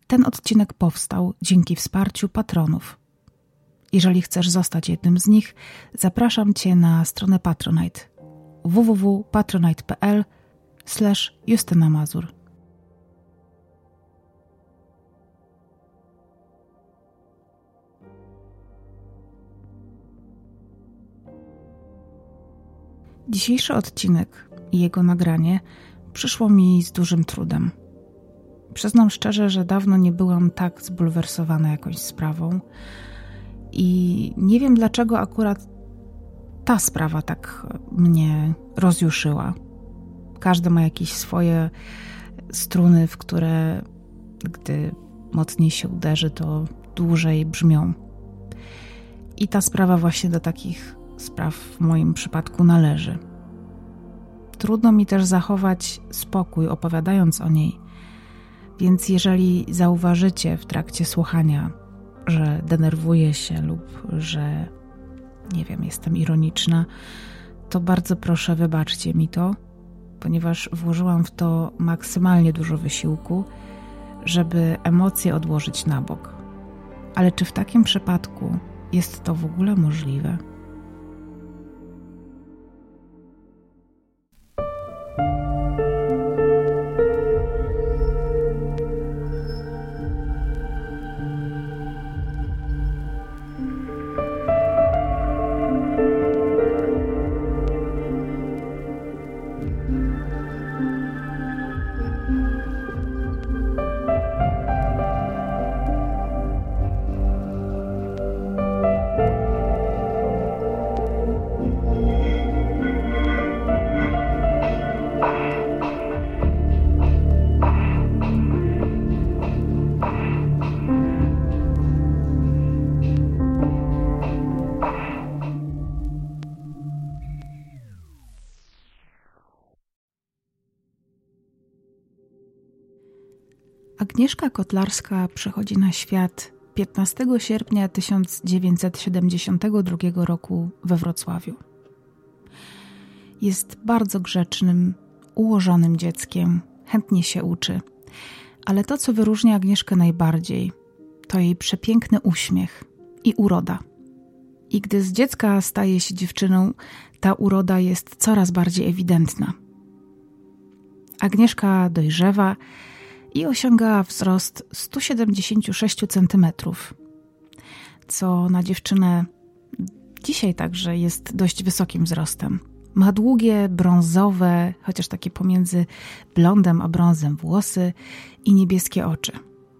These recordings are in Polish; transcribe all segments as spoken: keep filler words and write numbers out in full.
Ten odcinek powstał dzięki wsparciu patronów. Jeżeli chcesz zostać jednym z nich, zapraszam Cię na stronę Patronite w w w kropka patronite kropka p l slash Justyna Mazur. Dzisiejszy odcinek i jego nagranie przyszło mi z dużym trudem. Przyznam szczerze, że dawno nie byłam tak zbulwersowana jakąś sprawą i nie wiem, dlaczego akurat ta sprawa tak mnie rozjuszyła. Każdy ma jakieś swoje struny, w które gdy mocniej się uderzy, to dłużej brzmią. I ta sprawa właśnie do takich spraw w moim przypadku należy. Trudno mi też zachować spokój, opowiadając o niej, więc jeżeli zauważycie w trakcie słuchania, że denerwuję się lub że, nie wiem, jestem ironiczna, to bardzo proszę, wybaczcie mi to, ponieważ włożyłam w to maksymalnie dużo wysiłku, żeby emocje odłożyć na bok. Ale czy w takim przypadku jest to w ogóle możliwe? Agnieszka Kotlarska przychodzi na świat piętnastego sierpnia tysiąc dziewięćset siedemdziesiątego drugiego roku we Wrocławiu. Jest bardzo grzecznym, ułożonym dzieckiem, chętnie się uczy, ale to, co wyróżnia Agnieszkę najbardziej, to jej przepiękny uśmiech i uroda. I gdy z dziecka staje się dziewczyną, ta uroda jest coraz bardziej ewidentna. Agnieszka dojrzewa i osiąga wzrost sto siedemdziesiąt sześć centymetrów, co na dziewczynę dzisiaj także jest dość wysokim wzrostem. Ma długie, brązowe, chociaż takie pomiędzy blondem a brązem włosy i niebieskie oczy.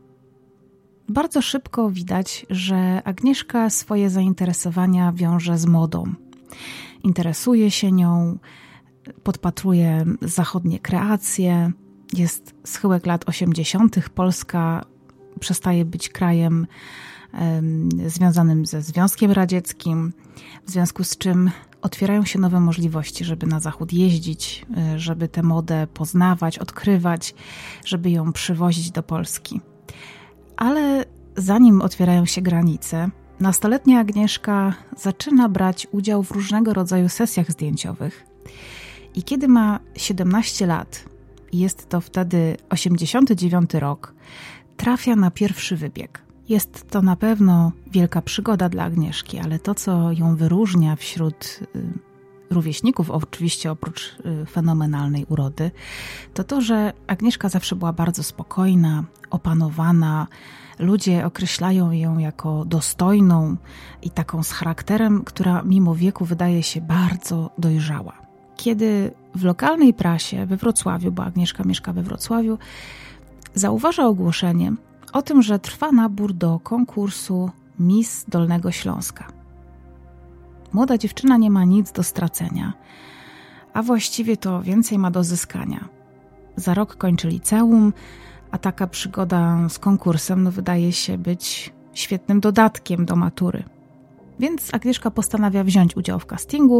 Bardzo szybko widać, że Agnieszka swoje zainteresowania wiąże z modą. Interesuje się nią, podpatruje zachodnie kreacje. Jest schyłek lat osiemdziesiątych. Polska przestaje być krajem um, związanym ze Związkiem Radzieckim, w związku z czym otwierają się nowe możliwości, żeby na zachód jeździć, żeby tę modę poznawać, odkrywać, żeby ją przywozić do Polski. Ale zanim otwierają się granice, nastoletnia Agnieszka zaczyna brać udział w różnego rodzaju sesjach zdjęciowych. I kiedy ma siedemnaście lat, jest to wtedy osiemdziesiąty dziewiąty rok, trafia na pierwszy wybieg. Jest to na pewno wielka przygoda dla Agnieszki, ale to, co ją wyróżnia wśród rówieśników, oczywiście oprócz fenomenalnej urody, to to, że Agnieszka zawsze była bardzo spokojna, opanowana. Ludzie określają ją jako dostojną i taką z charakterem, która mimo wieku wydaje się bardzo dojrzała. Kiedy w lokalnej prasie we Wrocławiu, bo Agnieszka mieszka we Wrocławiu, zauważa ogłoszenie o tym, że trwa nabór do konkursu Miss Dolnego Śląska. Młoda dziewczyna nie ma nic do stracenia, a właściwie to więcej ma do zyskania. Za rok kończy liceum, a taka przygoda z konkursem no, wydaje się być świetnym dodatkiem do matury. Więc Agnieszka postanawia wziąć udział w castingu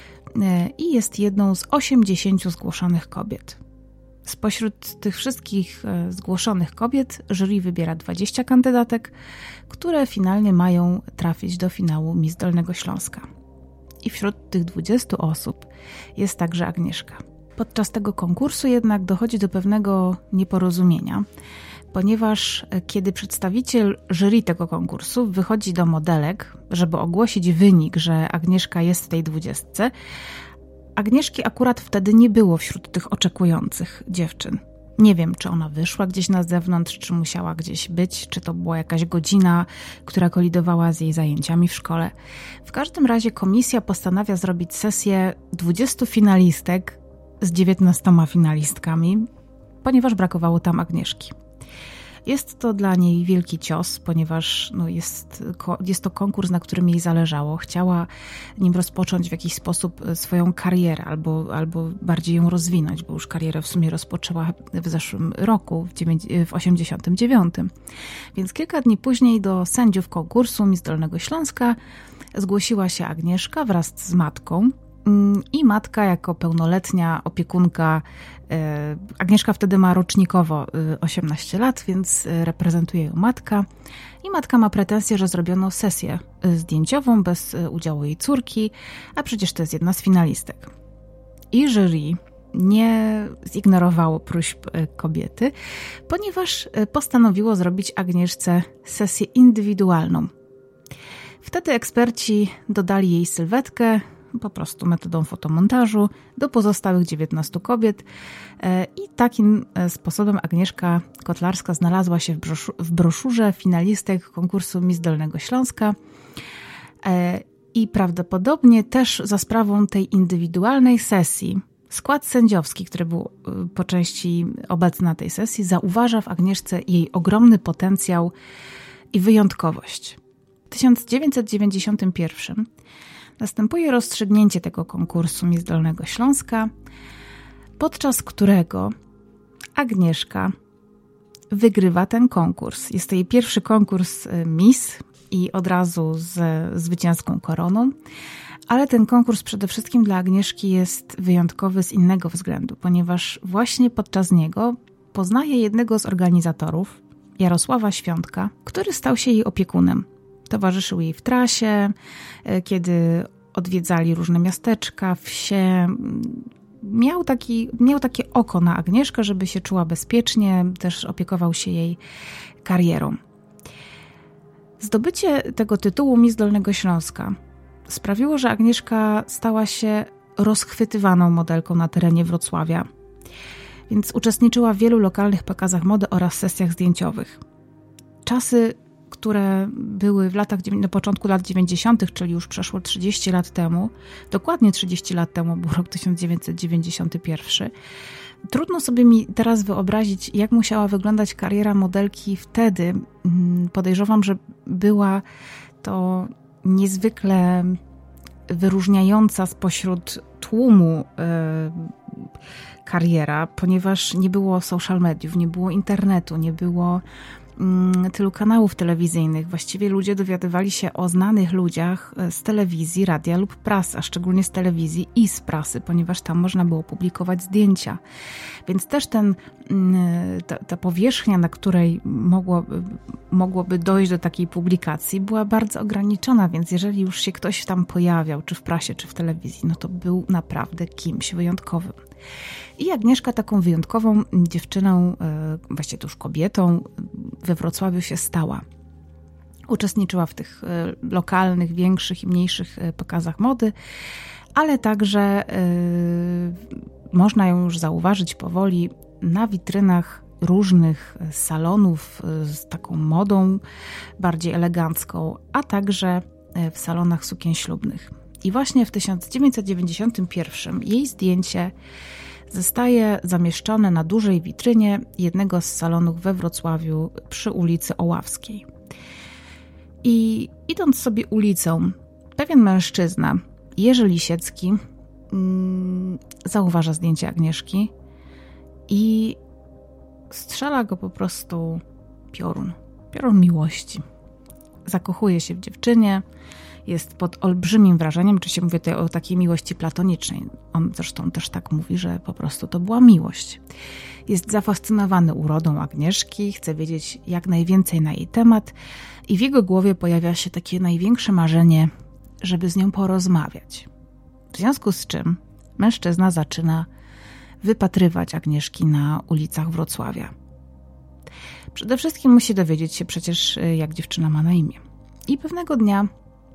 i jest jedną z osiemdziesięciu zgłoszonych kobiet. Spośród tych wszystkich zgłoszonych kobiet jury wybiera dwadzieścia kandydatek, które finalnie mają trafić do finału Miss Dolnego Śląska. I wśród tych dwudziestu osób jest także Agnieszka. Podczas tego konkursu jednak dochodzi do pewnego nieporozumienia, ponieważ kiedy przedstawiciel jury tego konkursu wychodzi do modelek, żeby ogłosić wynik, że Agnieszka jest w tej dwudziestce, Agnieszki akurat wtedy nie było wśród tych oczekujących dziewczyn. Nie wiem, czy ona wyszła gdzieś na zewnątrz, czy musiała gdzieś być, czy to była jakaś godzina, która kolidowała z jej zajęciami w szkole. W każdym razie komisja postanawia zrobić sesję dwudziestu finalistek z dziewiętnastoma finalistkami, ponieważ brakowało tam Agnieszki. Jest to dla niej wielki cios, ponieważ no jest, jest to konkurs, na którym jej zależało. Chciała nim rozpocząć w jakiś sposób swoją karierę albo, albo bardziej ją rozwinąć, bo już karierę w sumie rozpoczęła w zeszłym roku, w osiemdziesiątym dziewiątym. Więc kilka dni później do sędziów konkursu Miss Dolnego Śląska zgłosiła się Agnieszka wraz z matką. I matka jako pełnoletnia opiekunka, Agnieszka wtedy ma rocznikowo osiemnaście lat, więc reprezentuje ją matka. I matka ma pretensje, że zrobiono sesję zdjęciową bez udziału jej córki, a przecież to jest jedna z finalistek. I jury nie zignorowało próśb kobiety, ponieważ postanowiło zrobić Agnieszce sesję indywidualną. Wtedy eksperci dodali jej sylwetkę, po prostu metodą fotomontażu, do pozostałych dziewiętnastu kobiet i takim sposobem Agnieszka Kotlarska znalazła się w, broszu- w broszurze finalistek konkursu Miss Dolnego Śląska i prawdopodobnie też za sprawą tej indywidualnej sesji skład sędziowski, który był po części obecny na tej sesji, zauważa w Agnieszce jej ogromny potencjał i wyjątkowość. W tysiąc dziewięćset dziewięćdziesiątym pierwszym następuje rozstrzygnięcie tego konkursu Miss Dolnego Śląska, podczas którego Agnieszka wygrywa ten konkurs. Jest to jej pierwszy konkurs Miss i od razu z zwycięską koroną, ale ten konkurs przede wszystkim dla Agnieszki jest wyjątkowy z innego względu, ponieważ właśnie podczas niego poznaje jednego z organizatorów, Jarosława Świątka, który stał się jej opiekunem. Towarzyszył jej w trasie, kiedy odwiedzali różne miasteczka, wsie. Miał, taki, miał takie oko na Agnieszkę, żeby się czuła bezpiecznie, też opiekował się jej karierą. Zdobycie tego tytułu Miss Dolnego Śląska sprawiło, że Agnieszka stała się rozchwytywaną modelką na terenie Wrocławia, więc uczestniczyła w wielu lokalnych pokazach mody oraz sesjach zdjęciowych. Czasy, które były w latach, na początku lat dziewięćdziesiątych, czyli już przeszło trzydzieści lat temu, dokładnie trzydzieści lat temu był rok tysiąc dziewięćset dziewięćdziesiąty pierwszy. Trudno sobie mi teraz wyobrazić, jak musiała wyglądać kariera modelki wtedy. Podejrzewam, że była to niezwykle wyróżniająca spośród tłumu kariera, ponieważ nie było social mediów, nie było internetu, nie było tylu kanałów telewizyjnych. Właściwie ludzie dowiadywali się o znanych ludziach z telewizji, radia lub prasy, a szczególnie z telewizji i z prasy, ponieważ tam można było publikować zdjęcia. Więc też ten, ta, ta powierzchnia, na której mogło, mogłoby dojść do takiej publikacji, była bardzo ograniczona, więc jeżeli już się ktoś tam pojawiał, czy w prasie, czy w telewizji, no to był naprawdę kimś wyjątkowym. I Agnieszka taką wyjątkową dziewczyną, właściwie to już kobietą, we Wrocławiu się stała. Uczestniczyła w tych lokalnych, większych i mniejszych pokazach mody, ale także yy, można ją już zauważyć powoli na witrynach różnych salonów z taką modą bardziej elegancką, a także w salonach sukien ślubnych. I właśnie w tysiąc dziewięćset dziewięćdziesiątym pierwszym jej zdjęcie zostaje zamieszczone na dużej witrynie jednego z salonów we Wrocławiu przy ulicy Oławskiej. I idąc sobie ulicą, pewien mężczyzna, Jerzy Lisiecki, mm, zauważa zdjęcie Agnieszki i strzela go po prostu piorun. Piorun miłości. Zakochuje się w dziewczynie, jest pod olbrzymim wrażeniem, oczywiście mówię tutaj o takiej miłości platonicznej. On zresztą też tak mówi, że po prostu to była miłość. Jest zafascynowany urodą Agnieszki, chce wiedzieć jak najwięcej na jej temat i w jego głowie pojawia się takie największe marzenie, żeby z nią porozmawiać. W związku z czym mężczyzna zaczyna wypatrywać Agnieszki na ulicach Wrocławia. Przede wszystkim musi dowiedzieć się przecież, jak dziewczyna ma na imię. I pewnego dnia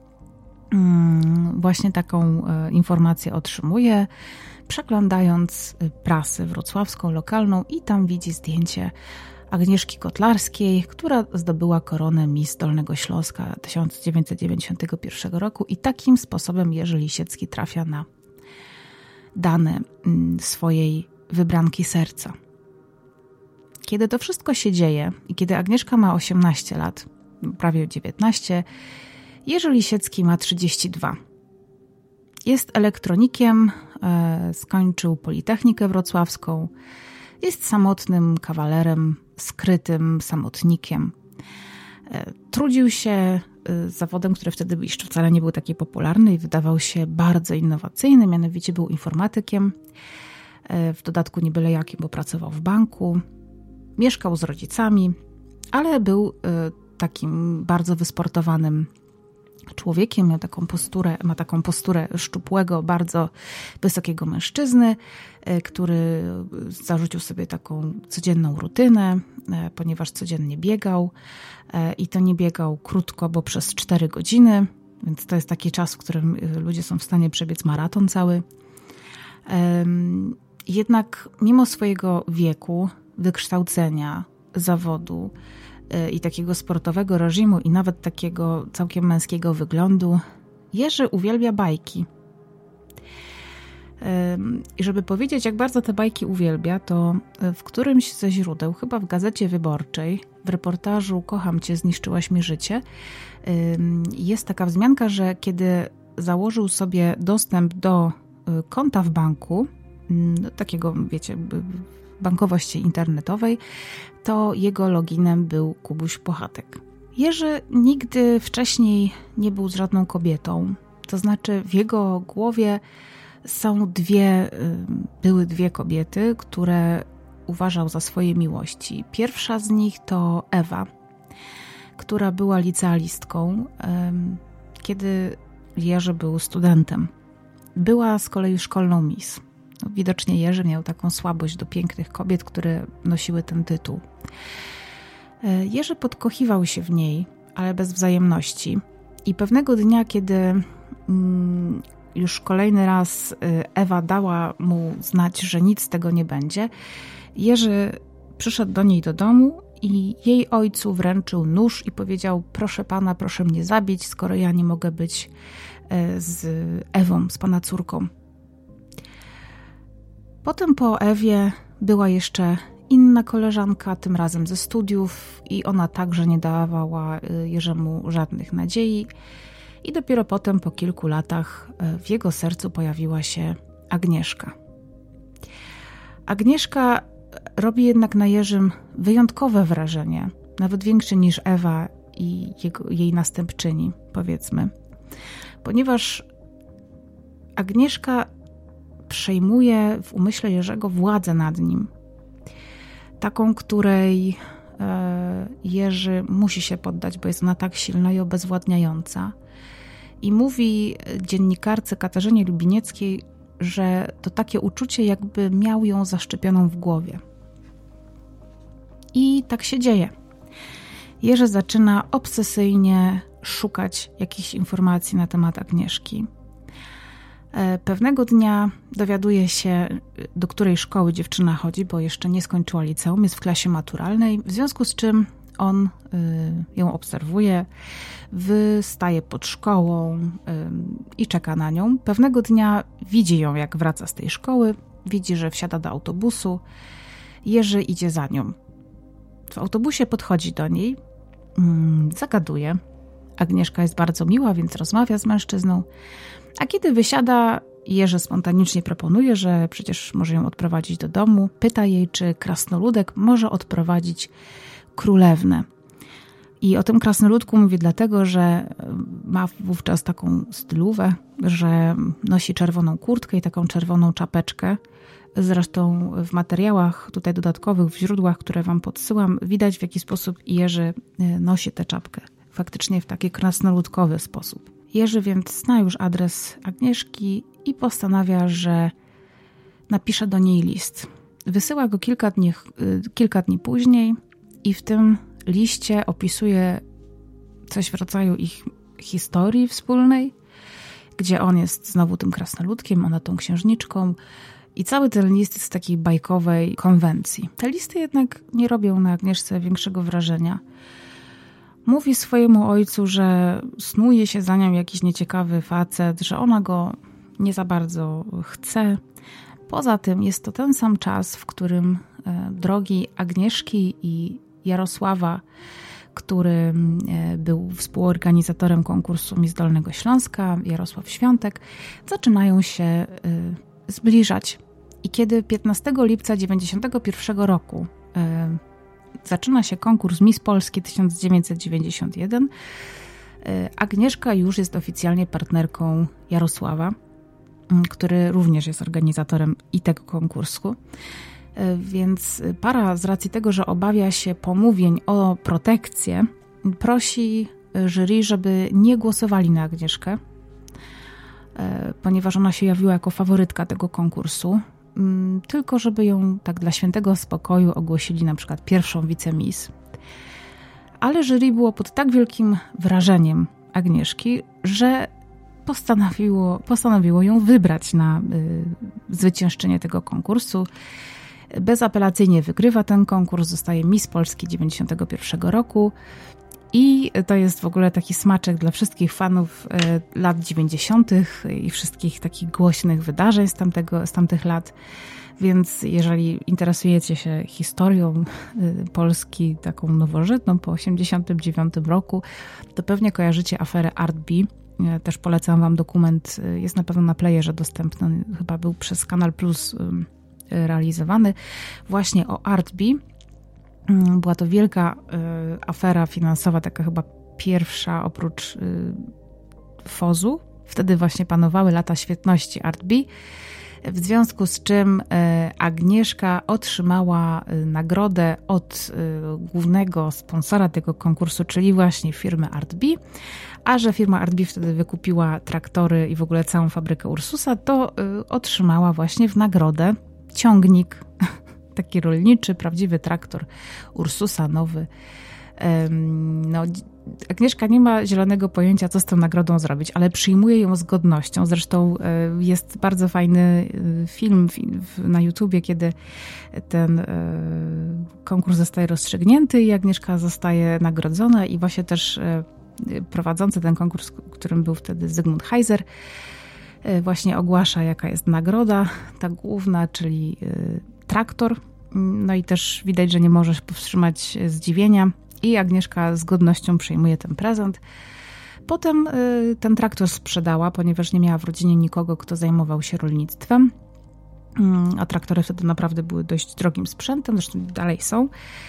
właśnie taką informację otrzymuje, przeglądając prasę wrocławską, lokalną, i tam widzi zdjęcie Agnieszki Kotlarskiej, która zdobyła koronę Miss Dolnego Śląska tysiąc dziewięćset dziewięćdziesiątego pierwszego roku, i takim sposobem Jerzy Lisiecki trafia na dane swojej wybranki serca. Kiedy to wszystko się dzieje i kiedy Agnieszka ma osiemnaście lat, prawie dziewiętnaście, Jerzy Lisiecki ma trzydzieści dwa. Jest elektronikiem, e, skończył Politechnikę Wrocławską, jest samotnym kawalerem, skrytym samotnikiem. E, trudził się e, zawodem, który wtedy jeszcze wcale nie był taki popularny i wydawał się bardzo innowacyjny, mianowicie był informatykiem, e, w dodatku nie byle jakim, bo pracował w banku, mieszkał z rodzicami, ale był e, takim bardzo wysportowanym człowiekiem, miał taką posturę, ma taką posturę szczupłego, bardzo wysokiego mężczyzny, który zarzucił sobie taką codzienną rutynę, ponieważ codziennie biegał i to nie biegał krótko, bo przez cztery godziny, więc to jest taki czas, w którym ludzie są w stanie przebiec maraton cały. Jednak mimo swojego wieku, wykształcenia, zawodu i takiego sportowego reżimu i nawet takiego całkiem męskiego wyglądu, Jerzy uwielbia bajki. I żeby powiedzieć, jak bardzo te bajki uwielbia, to w którymś ze źródeł, chyba w Gazecie Wyborczej, w reportażu "Kocham cię, zniszczyłaś mi życie", jest taka wzmianka, że kiedy założył sobie dostęp do konta w banku, takiego, wiecie, bankowości internetowej, to jego loginem był Kubuś Puchatek. Jerzy nigdy wcześniej nie był z żadną kobietą, to znaczy w jego głowie są dwie, były dwie kobiety, które uważał za swoje miłości. Pierwsza z nich to Ewa, która była licealistką, kiedy Jerzy był studentem. Była z kolei szkolną miss. No, widocznie Jerzy miał taką słabość do pięknych kobiet, które nosiły ten tytuł. Jerzy podkochiwał się w niej, ale bez wzajemności. I pewnego dnia, kiedy mm, już kolejny raz Ewa dała mu znać, że nic z tego nie będzie, Jerzy przyszedł do niej do domu i jej ojcu wręczył nóż i powiedział: proszę pana, proszę mnie zabić, skoro ja nie mogę być z Ewą, z pana córką. Potem po Ewie była jeszcze inna koleżanka, tym razem ze studiów, i ona także nie dawała Jerzemu żadnych nadziei. I dopiero potem, po kilku latach, w jego sercu pojawiła się Agnieszka. Agnieszka robi jednak na Jerzym wyjątkowe wrażenie, nawet większe niż Ewa i jego, jej następczyni, powiedzmy. Ponieważ Agnieszka przejmuje w umyśle Jerzego władzę nad nim. Taką, której Jerzy musi się poddać, bo jest ona tak silna i obezwładniająca. I mówi dziennikarce Katarzynie Lubinieckiej, że to takie uczucie, jakby miał ją zaszczepioną w głowie. I tak się dzieje. Jerzy zaczyna obsesyjnie szukać jakichś informacji na temat Agnieszki. Pewnego dnia dowiaduje się, do której szkoły dziewczyna chodzi, bo jeszcze nie skończyła liceum, jest w klasie maturalnej, w związku z czym on y, ją obserwuje, wystaje pod szkołą y, i czeka na nią. Pewnego dnia widzi ją, jak wraca z tej szkoły, widzi, że wsiada do autobusu. Jerzy idzie za nią. W autobusie podchodzi do niej, y, zagaduje. Agnieszka jest bardzo miła, więc rozmawia z mężczyzną. A kiedy wysiada, Jerzy spontanicznie proponuje, że przecież może ją odprowadzić do domu. Pyta jej, czy krasnoludek może odprowadzić królewnę. I o tym krasnoludku mówi dlatego, że ma wówczas taką stylówę, że nosi czerwoną kurtkę i taką czerwoną czapeczkę. Zresztą w materiałach tutaj dodatkowych, w źródłach, które wam podsyłam, widać, w jaki sposób Jerzy nosi tę czapkę. Faktycznie w taki krasnoludkowy sposób. Jerzy więc zna już adres Agnieszki i postanawia, że napisze do niej list. Wysyła go kilka dni, kilka dni później i w tym liście opisuje coś w rodzaju ich historii wspólnej, gdzie on jest znowu tym krasnoludkiem, ona tą księżniczką i cały ten list jest z takiej bajkowej konwencji. Te listy jednak nie robią na Agnieszce większego wrażenia. Mówi swojemu ojcu, że snuje się za nią jakiś nieciekawy facet, że ona go nie za bardzo chce. Poza tym jest to ten sam czas, w którym drogi Agnieszki i Jarosława, który był współorganizatorem konkursu Miss Dolnego Śląska, Jarosław Świątek, zaczynają się zbliżać. I kiedy piętnastego lipca dziewięćdziesiątego pierwszego roku zaczyna się konkurs Miss Polski tysiąc dziewięćset dziewięćdziesiąt jeden, Agnieszka już jest oficjalnie partnerką Jarosława, który również jest organizatorem i tego konkursu. Więc para z racji tego, że obawia się pomówień o protekcję, prosi jury, żeby nie głosowali na Agnieszkę, ponieważ ona się jawiła jako faworytka tego konkursu, tylko żeby ją tak dla świętego spokoju ogłosili na przykład pierwszą wicemis. Ale jury było pod tak wielkim wrażeniem Agnieszki, że postanowiło, postanowiło ją wybrać na y, zwyciężczynię tego konkursu. Bezapelacyjnie wygrywa ten konkurs, zostaje Miss Polski dziewięćdziesiątego pierwszego roku i to jest w ogóle taki smaczek dla wszystkich fanów y, lat dziewięćdziesiątych i wszystkich takich głośnych wydarzeń z, tamtego, z tamtych lat. Więc jeżeli interesujecie się historią y, Polski taką nowożytną po osiemdziesiątym dziewiątym roku, to pewnie kojarzycie aferę Art B. Też polecam wam dokument, jest na pewno na playerze dostępny, chyba był przez Kanal Plus realizowany, właśnie o Art B. Była to wielka afera finansowa, taka chyba pierwsza oprócz Fozu. Wtedy właśnie panowały lata świetności Art B. W związku z czym Agnieszka otrzymała nagrodę od głównego sponsora tego konkursu, czyli właśnie firmy Art B. A że firma Art B wtedy wykupiła traktory i w ogóle całą fabrykę Ursusa, to otrzymała właśnie w nagrodę ciągnik, taki rolniczy, prawdziwy traktor Ursusa, nowy. No, Agnieszka nie ma zielonego pojęcia, co z tą nagrodą zrobić, ale przyjmuje ją z godnością. Zresztą jest bardzo fajny film na YouTubie, kiedy ten konkurs zostaje rozstrzygnięty i Agnieszka zostaje nagrodzona i właśnie też prowadzący ten konkurs, którym był wtedy Zygmunt Heiser, właśnie ogłasza, jaka jest nagroda, ta główna, czyli traktor. No i też widać, że nie możesz powstrzymać zdziwienia i Agnieszka z godnością przyjmuje ten prezent. Potem ten traktor sprzedała, ponieważ nie miała w rodzinie nikogo, kto zajmował się rolnictwem. A traktory wtedy naprawdę były dość drogim sprzętem, zresztą dalej są.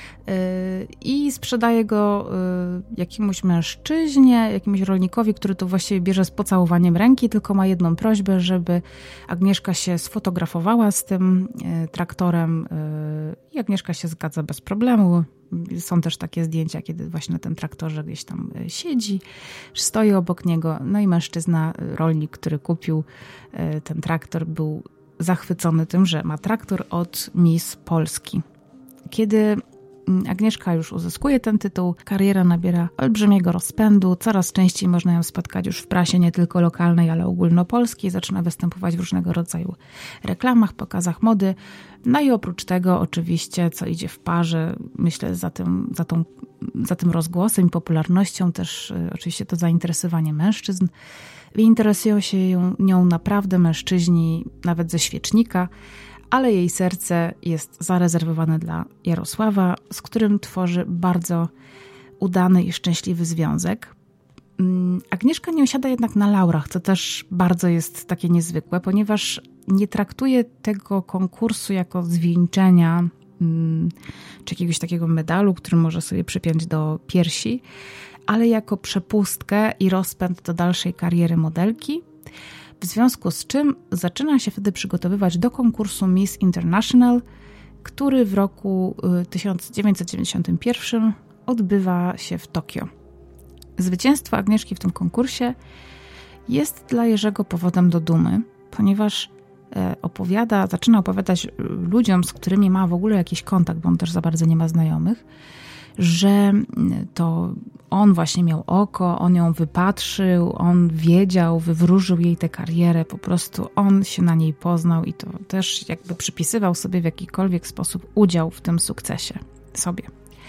I sprzedaje go jakiemuś mężczyźnie, jakiemuś rolnikowi, który to właściwie bierze z pocałowaniem ręki, tylko ma jedną prośbę, żeby Agnieszka się sfotografowała z tym traktorem i Agnieszka się zgadza bez problemu. Są też takie zdjęcia, kiedy właśnie na tym traktorze gdzieś tam siedzi, stoi obok niego. No i mężczyzna, rolnik, który kupił ten traktor, był zachwycony tym, że ma traktor od Miss Polski. Kiedy Agnieszka już uzyskuje ten tytuł, kariera nabiera olbrzymiego rozpędu, coraz częściej można ją spotkać już w prasie nie tylko lokalnej, ale ogólnopolskiej, zaczyna występować w różnego rodzaju reklamach, pokazach mody, no i oprócz tego oczywiście, co idzie w parze, myślę za tym, za tą, za tym rozgłosem i popularnością też y, oczywiście to zainteresowanie mężczyzn. Interesują się ją, nią naprawdę mężczyźni, nawet ze świecznika, ale jej serce jest zarezerwowane dla Jarosława, z którym tworzy bardzo udany i szczęśliwy związek. Agnieszka nie osiada jednak na laurach, co też bardzo jest takie niezwykłe, ponieważ nie traktuje tego konkursu jako zwieńczenia czy jakiegoś takiego medalu, który może sobie przypiąć do piersi, ale jako przepustkę i rozpęd do dalszej kariery modelki, w związku z czym zaczyna się wtedy przygotowywać do konkursu Miss International, który w roku tysiąc dziewięćset dziewięćdziesiątym pierwszym odbywa się w Tokio. Zwycięstwo Agnieszki w tym konkursie jest dla Jerzego powodem do dumy, ponieważ opowiada, zaczyna opowiadać ludziom, z którymi ma w ogóle jakiś kontakt, bo on też za bardzo nie ma znajomych, że to on właśnie miał oko, on ją wypatrzył, on wiedział, wywróżył jej tę karierę, po prostu on się na niej poznał i to też jakby przypisywał sobie w jakikolwiek sposób udział w tym sukcesie sobie.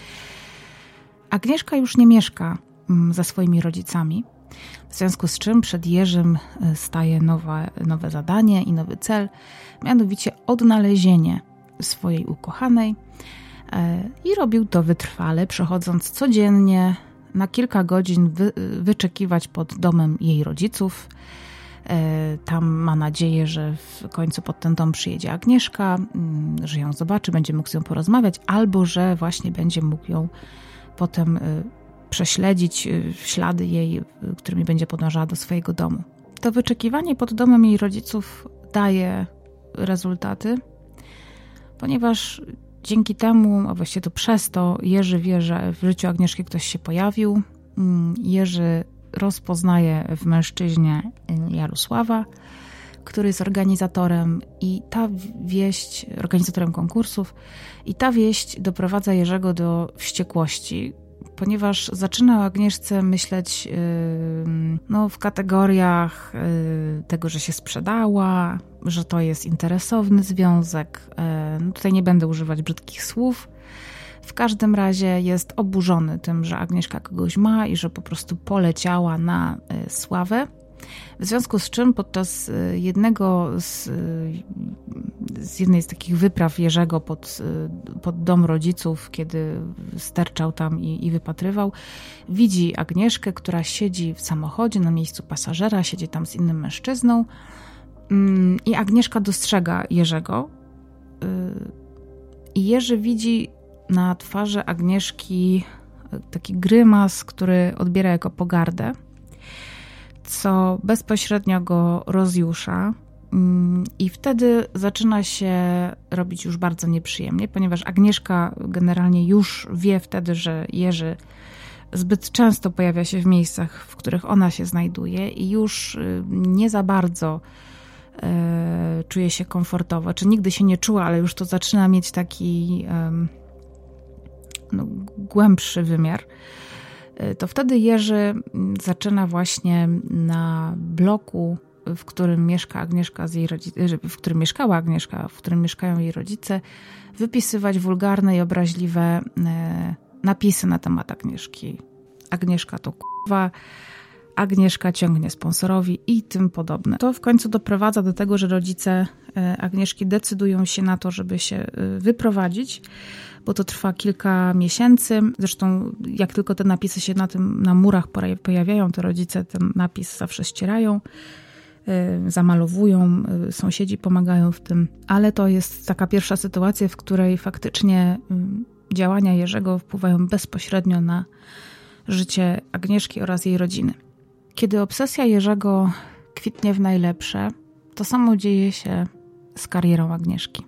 Agnieszka już nie mieszka ze swoimi rodzicami, w związku z czym przed Jerzym staje nowe, nowe zadanie i nowy cel, mianowicie odnalezienie swojej ukochanej i robił to wytrwale, przechodząc codziennie na kilka godzin wy, wyczekiwać pod domem jej rodziców. Tam ma nadzieję, że w końcu pod ten dom przyjedzie Agnieszka, że ją zobaczy, będzie mógł z nią porozmawiać, albo że właśnie będzie mógł ją potem prześledzić ślady jej, którymi będzie podążała do swojego domu. To wyczekiwanie pod domem jej rodziców daje rezultaty, ponieważ dzięki temu, a właściwie to przez to, Jerzy wie, że w życiu Agnieszki ktoś się pojawił. Jerzy rozpoznaje w mężczyźnie Jarosława, który jest organizatorem i ta wieść, organizatorem konkursów, i ta wieść doprowadza Jerzego do wściekłości, ponieważ zaczyna o Agnieszce myśleć yy, no, w kategoriach yy, tego, że się sprzedała, że to jest interesowny związek. Yy, no tutaj nie będę używać brzydkich słów. W każdym razie jest oburzony tym, że Agnieszka kogoś ma i że po prostu poleciała na yy, sławę. W związku z czym podczas jednego z, z jednej z takich wypraw Jerzego pod, pod dom rodziców, kiedy sterczał tam i, i wypatrywał, widzi Agnieszkę, która siedzi w samochodzie na miejscu pasażera, siedzi tam z innym mężczyzną i Agnieszka dostrzega Jerzego i Jerzy widzi na twarzy Agnieszki taki grymas, który odbiera jako pogardę, co bezpośrednio go rozjusza i wtedy zaczyna się robić już bardzo nieprzyjemnie, ponieważ Agnieszka generalnie już wie wtedy, że Jerzy zbyt często pojawia się w miejscach, w których ona się znajduje i już nie za bardzo e, czuje się komfortowo, czy nigdy się nie czuła, ale już to zaczyna mieć taki e, no, głębszy wymiar. To wtedy Jerzy zaczyna właśnie na bloku, w którym mieszka Agnieszka z jej rodzic- w którym mieszkała Agnieszka, w którym mieszkają jej rodzice, wypisywać wulgarne i obraźliwe napisy na temat Agnieszki. Agnieszka to k***wa, Agnieszka ciągnie sponsorowi i tym podobne. To w końcu doprowadza do tego, że rodzice Agnieszki decydują się na to, żeby się wyprowadzić, bo to trwa kilka miesięcy. Zresztą jak tylko te napisy się na tym, na murach pojawiają, to rodzice ten napis zawsze ścierają, zamalowują, sąsiedzi pomagają w tym. Ale to jest taka pierwsza sytuacja, w której faktycznie działania Jerzego wpływają bezpośrednio na życie Agnieszki oraz jej rodziny. Kiedy obsesja Jerzego kwitnie w najlepsze, to samo dzieje się z karierą Agnieszki.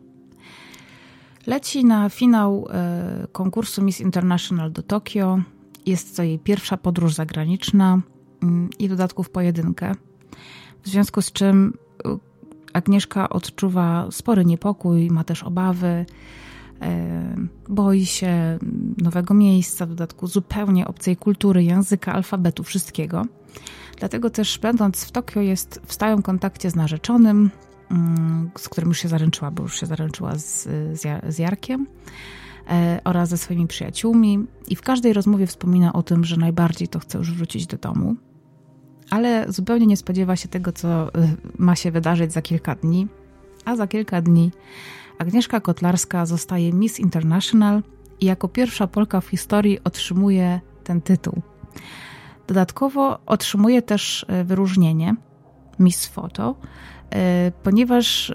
Leci na finał konkursu Miss International do Tokio. Jest to jej pierwsza podróż zagraniczna i w dodatku w pojedynkę. W związku z czym Agnieszka odczuwa spory niepokój, ma też obawy, boi się nowego miejsca, w dodatku zupełnie obcej kultury, języka, alfabetu, wszystkiego. Dlatego też będąc w Tokio jest w stałym kontakcie z narzeczonym, z którym już się zaręczyła, bo już się zaręczyła z, z Jarkiem oraz ze swoimi przyjaciółmi i w każdej rozmowie wspomina o tym, że najbardziej to chce już wrócić do domu, ale zupełnie nie spodziewa się tego, co ma się wydarzyć za kilka dni, a za kilka dni Agnieszka Kotlarska zostaje Miss International i jako pierwsza Polka w historii otrzymuje ten tytuł. Dodatkowo otrzymuje też wyróżnienie Miss Photo, ponieważ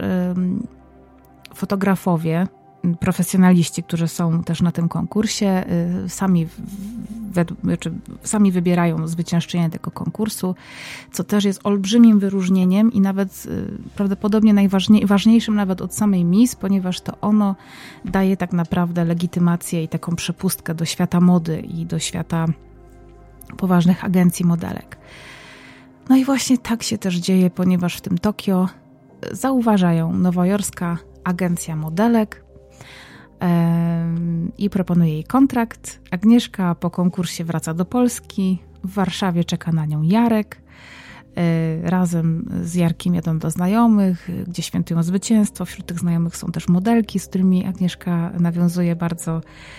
fotografowie, profesjonaliści, którzy są też na tym konkursie, sami, znaczy, sami wybierają zwyciężczynię tego konkursu, co też jest olbrzymim wyróżnieniem i nawet prawdopodobnie najważniejszym nawet od samej Miss, ponieważ to ono daje tak naprawdę legitymację i taką przepustkę do świata mody i do świata poważnych agencji modelek. No i właśnie tak się też dzieje, ponieważ w tym Tokio zauważa ją nowojorska agencja modelek i proponuje jej kontrakt. Agnieszka po konkursie wraca do Polski. W Warszawie czeka na nią Jarek. Razem z Jarkiem jadą do znajomych, gdzie świętują zwycięstwo. Wśród tych znajomych są też modelki, z którymi Agnieszka nawiązuje bardzo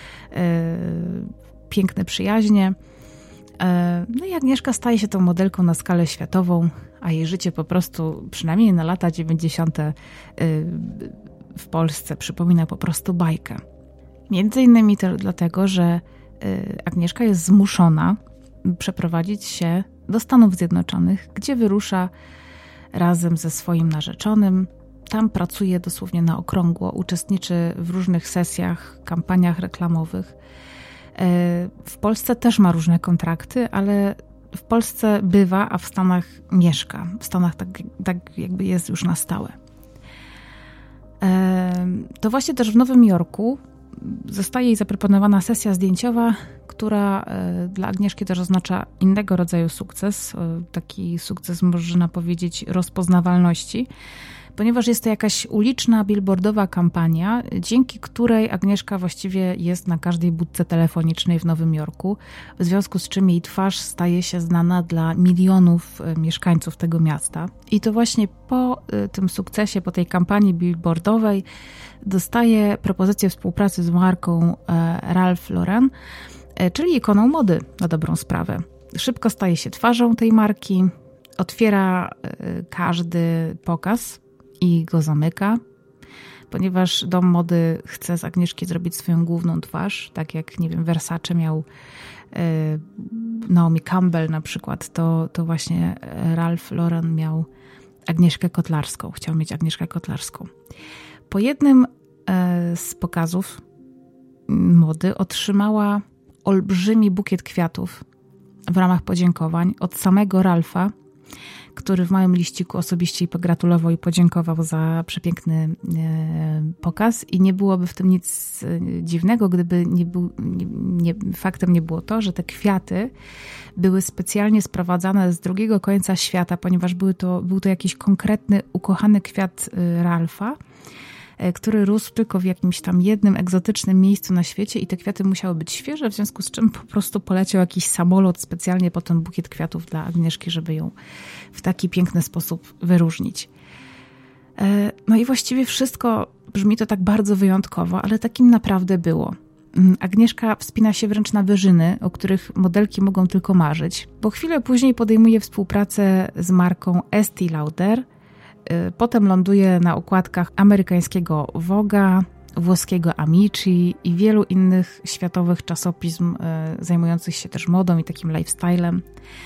piękne przyjaźnie. No i Agnieszka staje się tą modelką na skalę światową, a jej życie po prostu, przynajmniej na lata dziewięćdziesiąte w Polsce, przypomina po prostu bajkę. Między innymi też dlatego, że Agnieszka jest zmuszona przeprowadzić się do Stanów Zjednoczonych, gdzie wyrusza razem ze swoim narzeczonym. Tam pracuje dosłownie na okrągło, uczestniczy w różnych sesjach, kampaniach reklamowych. W Polsce też ma różne kontrakty, ale w Polsce bywa, a w Stanach mieszka. W Stanach tak, tak jakby jest już na stałe. To właśnie też w Nowym Jorku zostaje jej zaproponowana sesja zdjęciowa, która dla Agnieszki też oznacza innego rodzaju sukces, taki sukces, można powiedzieć, rozpoznawalności, ponieważ jest to jakaś uliczna, billboardowa kampania, dzięki której Agnieszka właściwie jest na każdej budce telefonicznej w Nowym Jorku, w związku z czym jej twarz staje się znana dla milionów mieszkańców tego miasta. I to właśnie po tym sukcesie, po tej kampanii billboardowej dostaje propozycję współpracy z marką Ralph Lauren, czyli ikoną mody na dobrą sprawę. Szybko staje się twarzą tej marki, otwiera każdy pokaz i go zamyka, ponieważ dom mody chce z Agnieszki zrobić swoją główną twarz, tak jak, nie wiem, Versace miał e, Naomi Campbell na przykład, to, to właśnie Ralph Lauren miał Agnieszkę Kotlarską, chciał mieć Agnieszkę Kotlarską. Po jednym e, z pokazów mody otrzymała olbrzymi bukiet kwiatów w ramach podziękowań od samego Ralfa, który w małym liściku osobiście jej pogratulował i podziękował za przepiękny pokaz i nie byłoby w tym nic dziwnego, gdyby nie był, nie, nie, faktem nie było to, że te kwiaty były specjalnie sprowadzane z drugiego końca świata, ponieważ były to, był to jakiś konkretny, ukochany kwiat Ralfa, który rósł tylko w jakimś tam jednym egzotycznym miejscu na świecie i te kwiaty musiały być świeże, w związku z czym po prostu poleciał jakiś samolot specjalnie po ten bukiet kwiatów dla Agnieszki, żeby ją w taki piękny sposób wyróżnić. No i właściwie wszystko brzmi to tak bardzo wyjątkowo, ale takim naprawdę było. Agnieszka wspina się wręcz na wyżyny, o których modelki mogą tylko marzyć, bo chwilę później podejmuje współpracę z marką Estée Lauder. Potem ląduje na okładkach amerykańskiego Vogue'a, włoskiego Amici i wielu innych światowych czasopism zajmujących się też modą i takim lifestylem.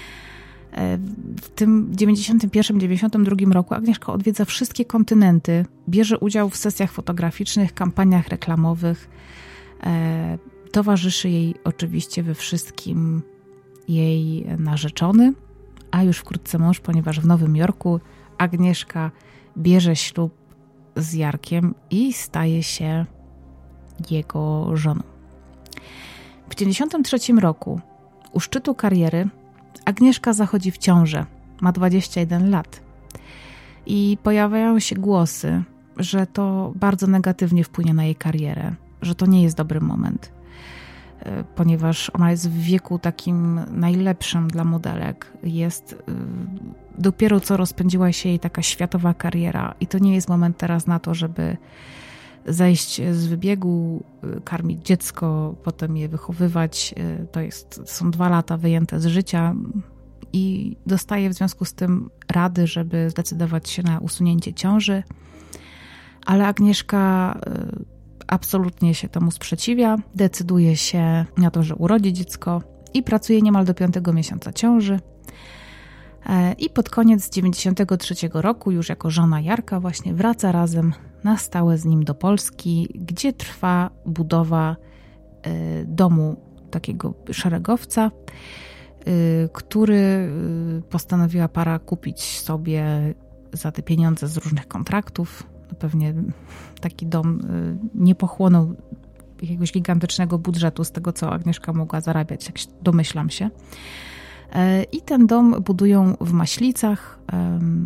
W tym dziewięćdziesiątym pierwszym dziewięćdziesiątym drugim roku Agnieszka odwiedza wszystkie kontynenty, bierze udział w sesjach fotograficznych, kampaniach reklamowych. Towarzyszy jej oczywiście we wszystkim jej narzeczony, a już wkrótce mąż, ponieważ w Nowym Jorku Agnieszka bierze ślub z Jarkiem i staje się jego żoną. W dziewięćdziesiątym trzecim roku, u szczytu kariery, Agnieszka zachodzi w ciążę. Ma dwadzieścia jeden lat. I pojawiają się głosy, że to bardzo negatywnie wpłynie na jej karierę, że to nie jest dobry moment, ponieważ ona jest w wieku takim najlepszym dla modelek. Jest dopiero co rozpędziła się jej taka światowa kariera i to nie jest moment teraz na to, żeby zejść z wybiegu, karmić dziecko, potem je wychowywać. To, jest, to są dwa lata wyjęte z życia i dostaje w związku z tym rady, żeby zdecydować się na usunięcie ciąży, ale Agnieszka absolutnie się temu sprzeciwia, decyduje się na to, że urodzi dziecko i pracuje niemal do piątego miesiąca ciąży. I pod koniec dziewięćdziesiątego trzeciego roku, już jako żona Jarka, właśnie wraca razem na stałe z nim do Polski, gdzie trwa budowa domu takiego szeregowca, który postanowiła para kupić sobie za te pieniądze z różnych kontraktów. No pewnie taki dom nie pochłonął jakiegoś gigantycznego budżetu z tego, co Agnieszka mogła zarabiać, jak domyślam się. I ten dom budują w Maślicach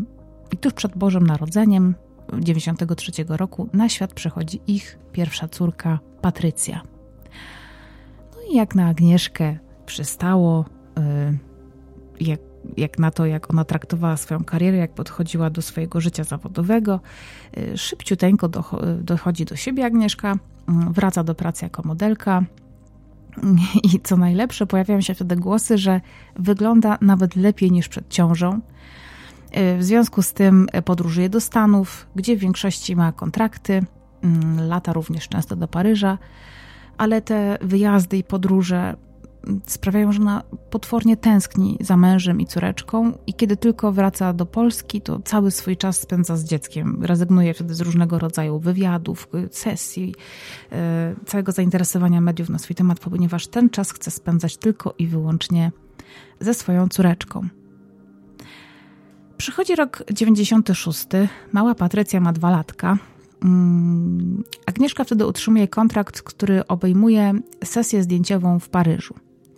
I tuż przed Bożym Narodzeniem dziewięćdziesiątego trzeciego roku na świat przychodzi ich pierwsza córka, Patrycja. No i jak na Agnieszkę przystało, jak, jak na to, jak ona traktowała swoją karierę, jak podchodziła do swojego życia zawodowego, szybciuteńko dochodzi do siebie Agnieszka, wraca do pracy jako modelka i co najlepsze, pojawiają się wtedy głosy, że wygląda nawet lepiej niż przed ciążą. W związku z tym podróżuje do Stanów, gdzie w większości ma kontrakty, lata również często do Paryża, ale te wyjazdy i podróże sprawiają, że ona potwornie tęskni za mężem i córeczką i kiedy tylko wraca do Polski, to cały swój czas spędza z dzieckiem. Rezygnuje wtedy z różnego rodzaju wywiadów, sesji, całego zainteresowania mediów na swój temat, ponieważ ten czas chce spędzać tylko i wyłącznie ze swoją córeczką. Przychodzi rok dziewięćdziesiąty szósty, mała Patrycja ma dwa latka. Agnieszka wtedy utrzymuje kontrakt, który obejmuje sesję zdjęciową w Paryżu.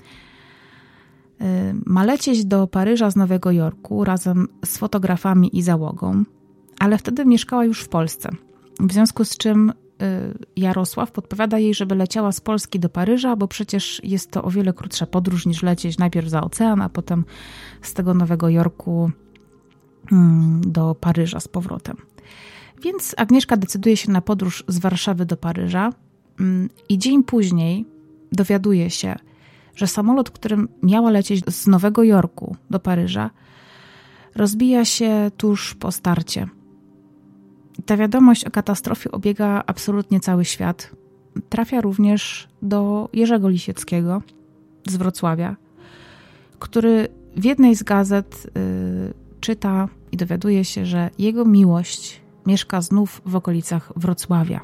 Ma lecieć do Paryża z Nowego Jorku razem z fotografami i załogą, ale wtedy mieszkała już w Polsce. W związku z czym Jarosław podpowiada jej, żeby leciała z Polski do Paryża, bo przecież jest to o wiele krótsza podróż niż lecieć najpierw za ocean, a potem z tego Nowego Jorku do Paryża z powrotem. Więc Agnieszka decyduje się na podróż z Warszawy do Paryża i dzień później dowiaduje się, że samolot, którym miała lecieć z Nowego Jorku do Paryża, rozbija się tuż po starcie. Ta wiadomość o katastrofie obiega absolutnie cały świat. Trafia również do Jerzego Lisieckiego z Wrocławia, który w jednej z gazet yy, czyta i dowiaduje się, że jego miłość mieszka znów w okolicach Wrocławia.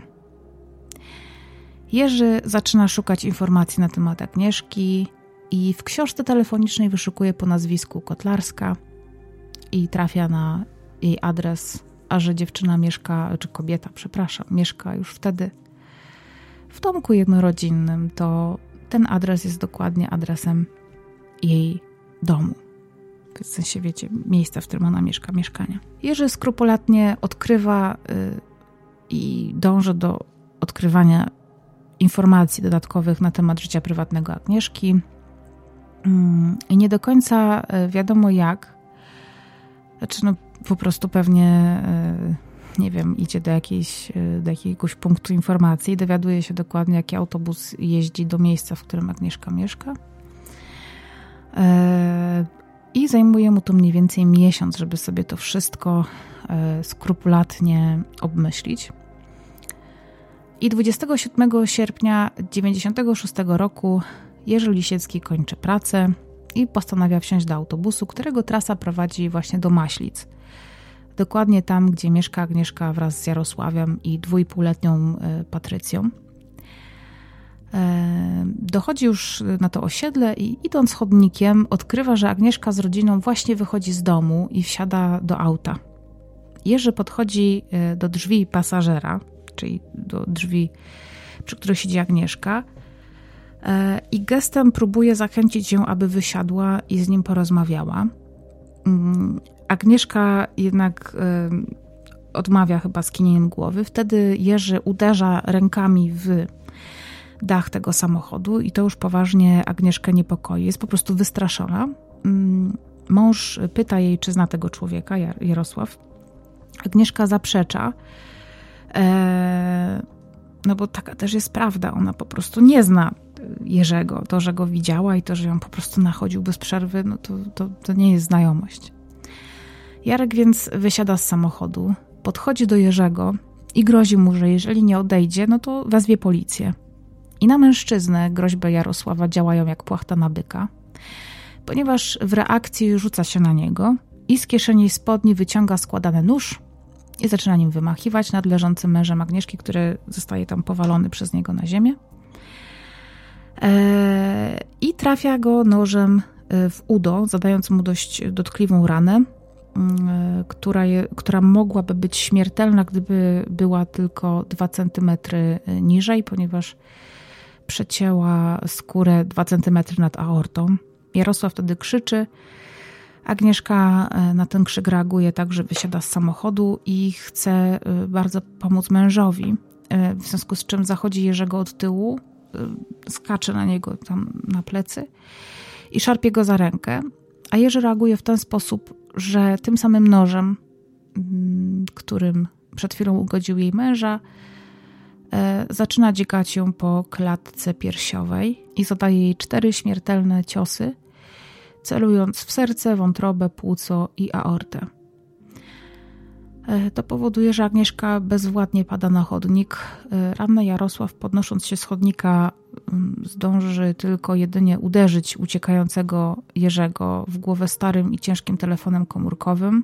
Jerzy zaczyna szukać informacji na temat Agnieszki i w książce telefonicznej wyszukuje po nazwisku Kotlarska i trafia na jej adres, a że dziewczyna mieszka, czy kobieta, przepraszam, mieszka już wtedy w domku jednorodzinnym, to ten adres jest dokładnie adresem jej domu. W sensie, wiecie, miejsca, w którym ona mieszka, mieszkania. Jerzy skrupulatnie odkrywa yy, i dąży do odkrywania informacji dodatkowych na temat życia prywatnego Agnieszki. Yy, I nie do końca wiadomo jak. Znaczy, no po prostu pewnie, yy, nie wiem, idzie do, jakiejś, yy, do jakiegoś punktu informacji i dowiaduje się dokładnie, jaki autobus jeździ do miejsca, w którym Agnieszka mieszka. Yy, I zajmuje mu to mniej więcej miesiąc, żeby sobie to wszystko e, skrupulatnie obmyślić. I dwudziestego siódmego sierpnia dziewięćdziesiątego szóstego roku Jerzy Lisiecki kończy pracę i postanawia wsiąść do autobusu, którego trasa prowadzi właśnie do Maślic. Dokładnie tam, gdzie mieszka Agnieszka wraz z Jarosławem i dwuipółletnią e, Patrycją. Dochodzi już na to osiedle i idąc chodnikiem odkrywa, że Agnieszka z rodziną właśnie wychodzi z domu i wsiada do auta. Jerzy podchodzi do drzwi pasażera, czyli do drzwi, przy których siedzi Agnieszka i gestem próbuje zachęcić ją, aby wysiadła i z nim porozmawiała. Agnieszka jednak odmawia chyba skinieniem głowy. Wtedy Jerzy uderza rękami w dach tego samochodu i to już poważnie Agnieszkę niepokoi. Jest po prostu wystraszona. Mąż pyta jej, czy zna tego człowieka, Jarosław. Agnieszka zaprzecza, no bo taka też jest prawda. Ona po prostu nie zna Jerzego. To, że go widziała i to, że ją po prostu nachodził bez przerwy, no to, to, to nie jest znajomość. Jarek więc wysiada z samochodu, podchodzi do Jerzego i grozi mu, że jeżeli nie odejdzie, no to wezwie policję. I na mężczyznę groźby Jarosława działają jak płachta na byka, ponieważ w reakcji rzuca się na niego i z kieszeni spodni wyciąga składany nóż i zaczyna nim wymachiwać nad leżącym mężem Agnieszki, który zostaje tam powalony przez niego na ziemię. Eee, I trafia go nożem w udo, zadając mu dość dotkliwą ranę, Która, je, która mogłaby być śmiertelna, gdyby była tylko dwa centymetry niżej, ponieważ przecięła skórę dwa centymetry nad aortą. Jarosław wtedy krzyczy, Agnieszka na ten krzyk reaguje tak, że wysiada z samochodu i chce bardzo pomóc mężowi, w związku z czym zachodzi Jerzego od tyłu, skacze na niego tam na plecy i szarpie go za rękę, a Jerzy reaguje w ten sposób, że tym samym nożem, którym przed chwilą ugodził jej męża, zaczyna dzikać ją po klatce piersiowej i zadaje jej cztery śmiertelne ciosy, celując w serce, wątrobę, płuco i aortę. To powoduje, że Agnieszka bezwładnie pada na chodnik. Ranny Jarosław, podnosząc się z chodnika, zdąży tylko jedynie uderzyć uciekającego Jerzego w głowę starym i ciężkim telefonem komórkowym.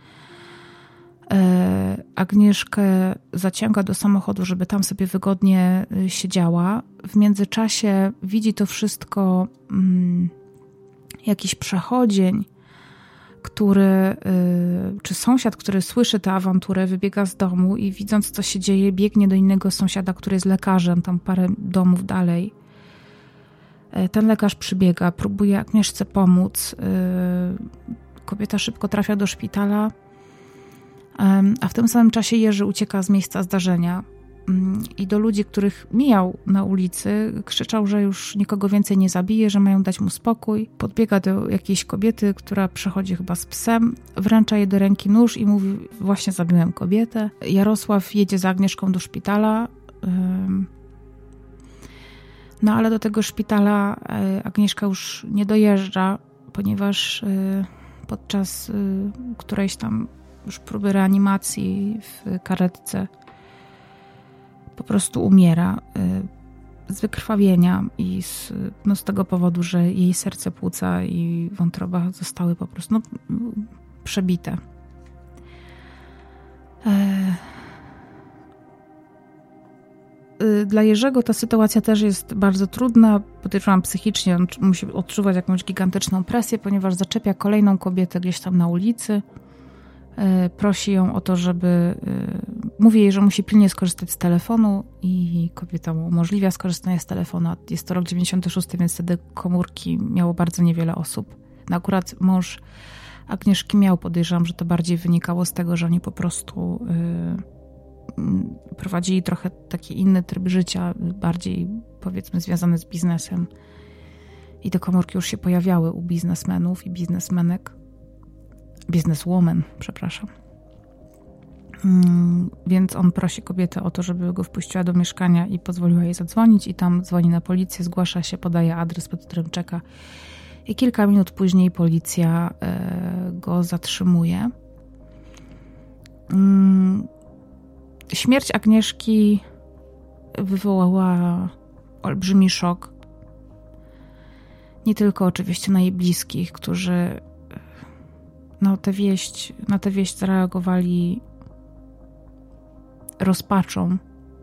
Agnieszkę zaciąga do samochodu, żeby tam sobie wygodnie siedziała. W międzyczasie widzi to wszystko hmm, jakiś przechodzień, który, czy sąsiad, który słyszy tę awanturę, wybiega z domu i widząc, co się dzieje, biegnie do innego sąsiada, który jest lekarzem, tam parę domów dalej. Ten lekarz przybiega, próbuje Agnieszce pomóc. Kobieta szybko trafia do szpitala, a w tym samym czasie Jerzy ucieka z miejsca zdarzenia i do ludzi, których mijał na ulicy, krzyczał, że już nikogo więcej nie zabije, że mają dać mu spokój. Podbiega do jakiejś kobiety, która przechodzi chyba z psem, wręcza jej do ręki nóż i mówi: właśnie zabiłem kobietę. Jarosław jedzie za Agnieszką do szpitala, no ale do tego szpitala Agnieszka już nie dojeżdża, ponieważ podczas którejś tam już próby reanimacji w karetce po prostu umiera z wykrwawienia i z, no z tego powodu, że jej serce, płuca i wątroba zostały po prostu no, przebite. Dla Jerzego ta sytuacja też jest bardzo trudna. Podejrzewam psychicznie, on musi odczuwać jakąś gigantyczną presję, ponieważ zaczepia kolejną kobietę gdzieś tam na ulicy. Prosi ją o to, żeby... Mówi jej, że musi pilnie skorzystać z telefonu i kobieta mu umożliwia skorzystanie z telefonu. Jest to rok dziewięćdziesiąty szósty, więc wtedy komórki miało bardzo niewiele osób. No akurat mąż Agnieszki miał, podejrzewam, że to bardziej wynikało z tego, że oni po prostu yy, prowadzili trochę taki inny tryb życia, bardziej powiedzmy związany z biznesem. I te komórki już się pojawiały u biznesmenów i biznesmenek. Bizneswoman, przepraszam. Hmm, więc on prosi kobietę o to, żeby go wpuściła do mieszkania i pozwoliła jej zadzwonić i tam dzwoni na policję, zgłasza się, podaje adres, pod którym czeka i kilka minut później policja e, go zatrzymuje. Hmm, śmierć Agnieszki wywołała olbrzymi szok. Nie tylko oczywiście na jej bliskich, którzy no, tę wieść, na tę wieść zareagowali rozpaczą.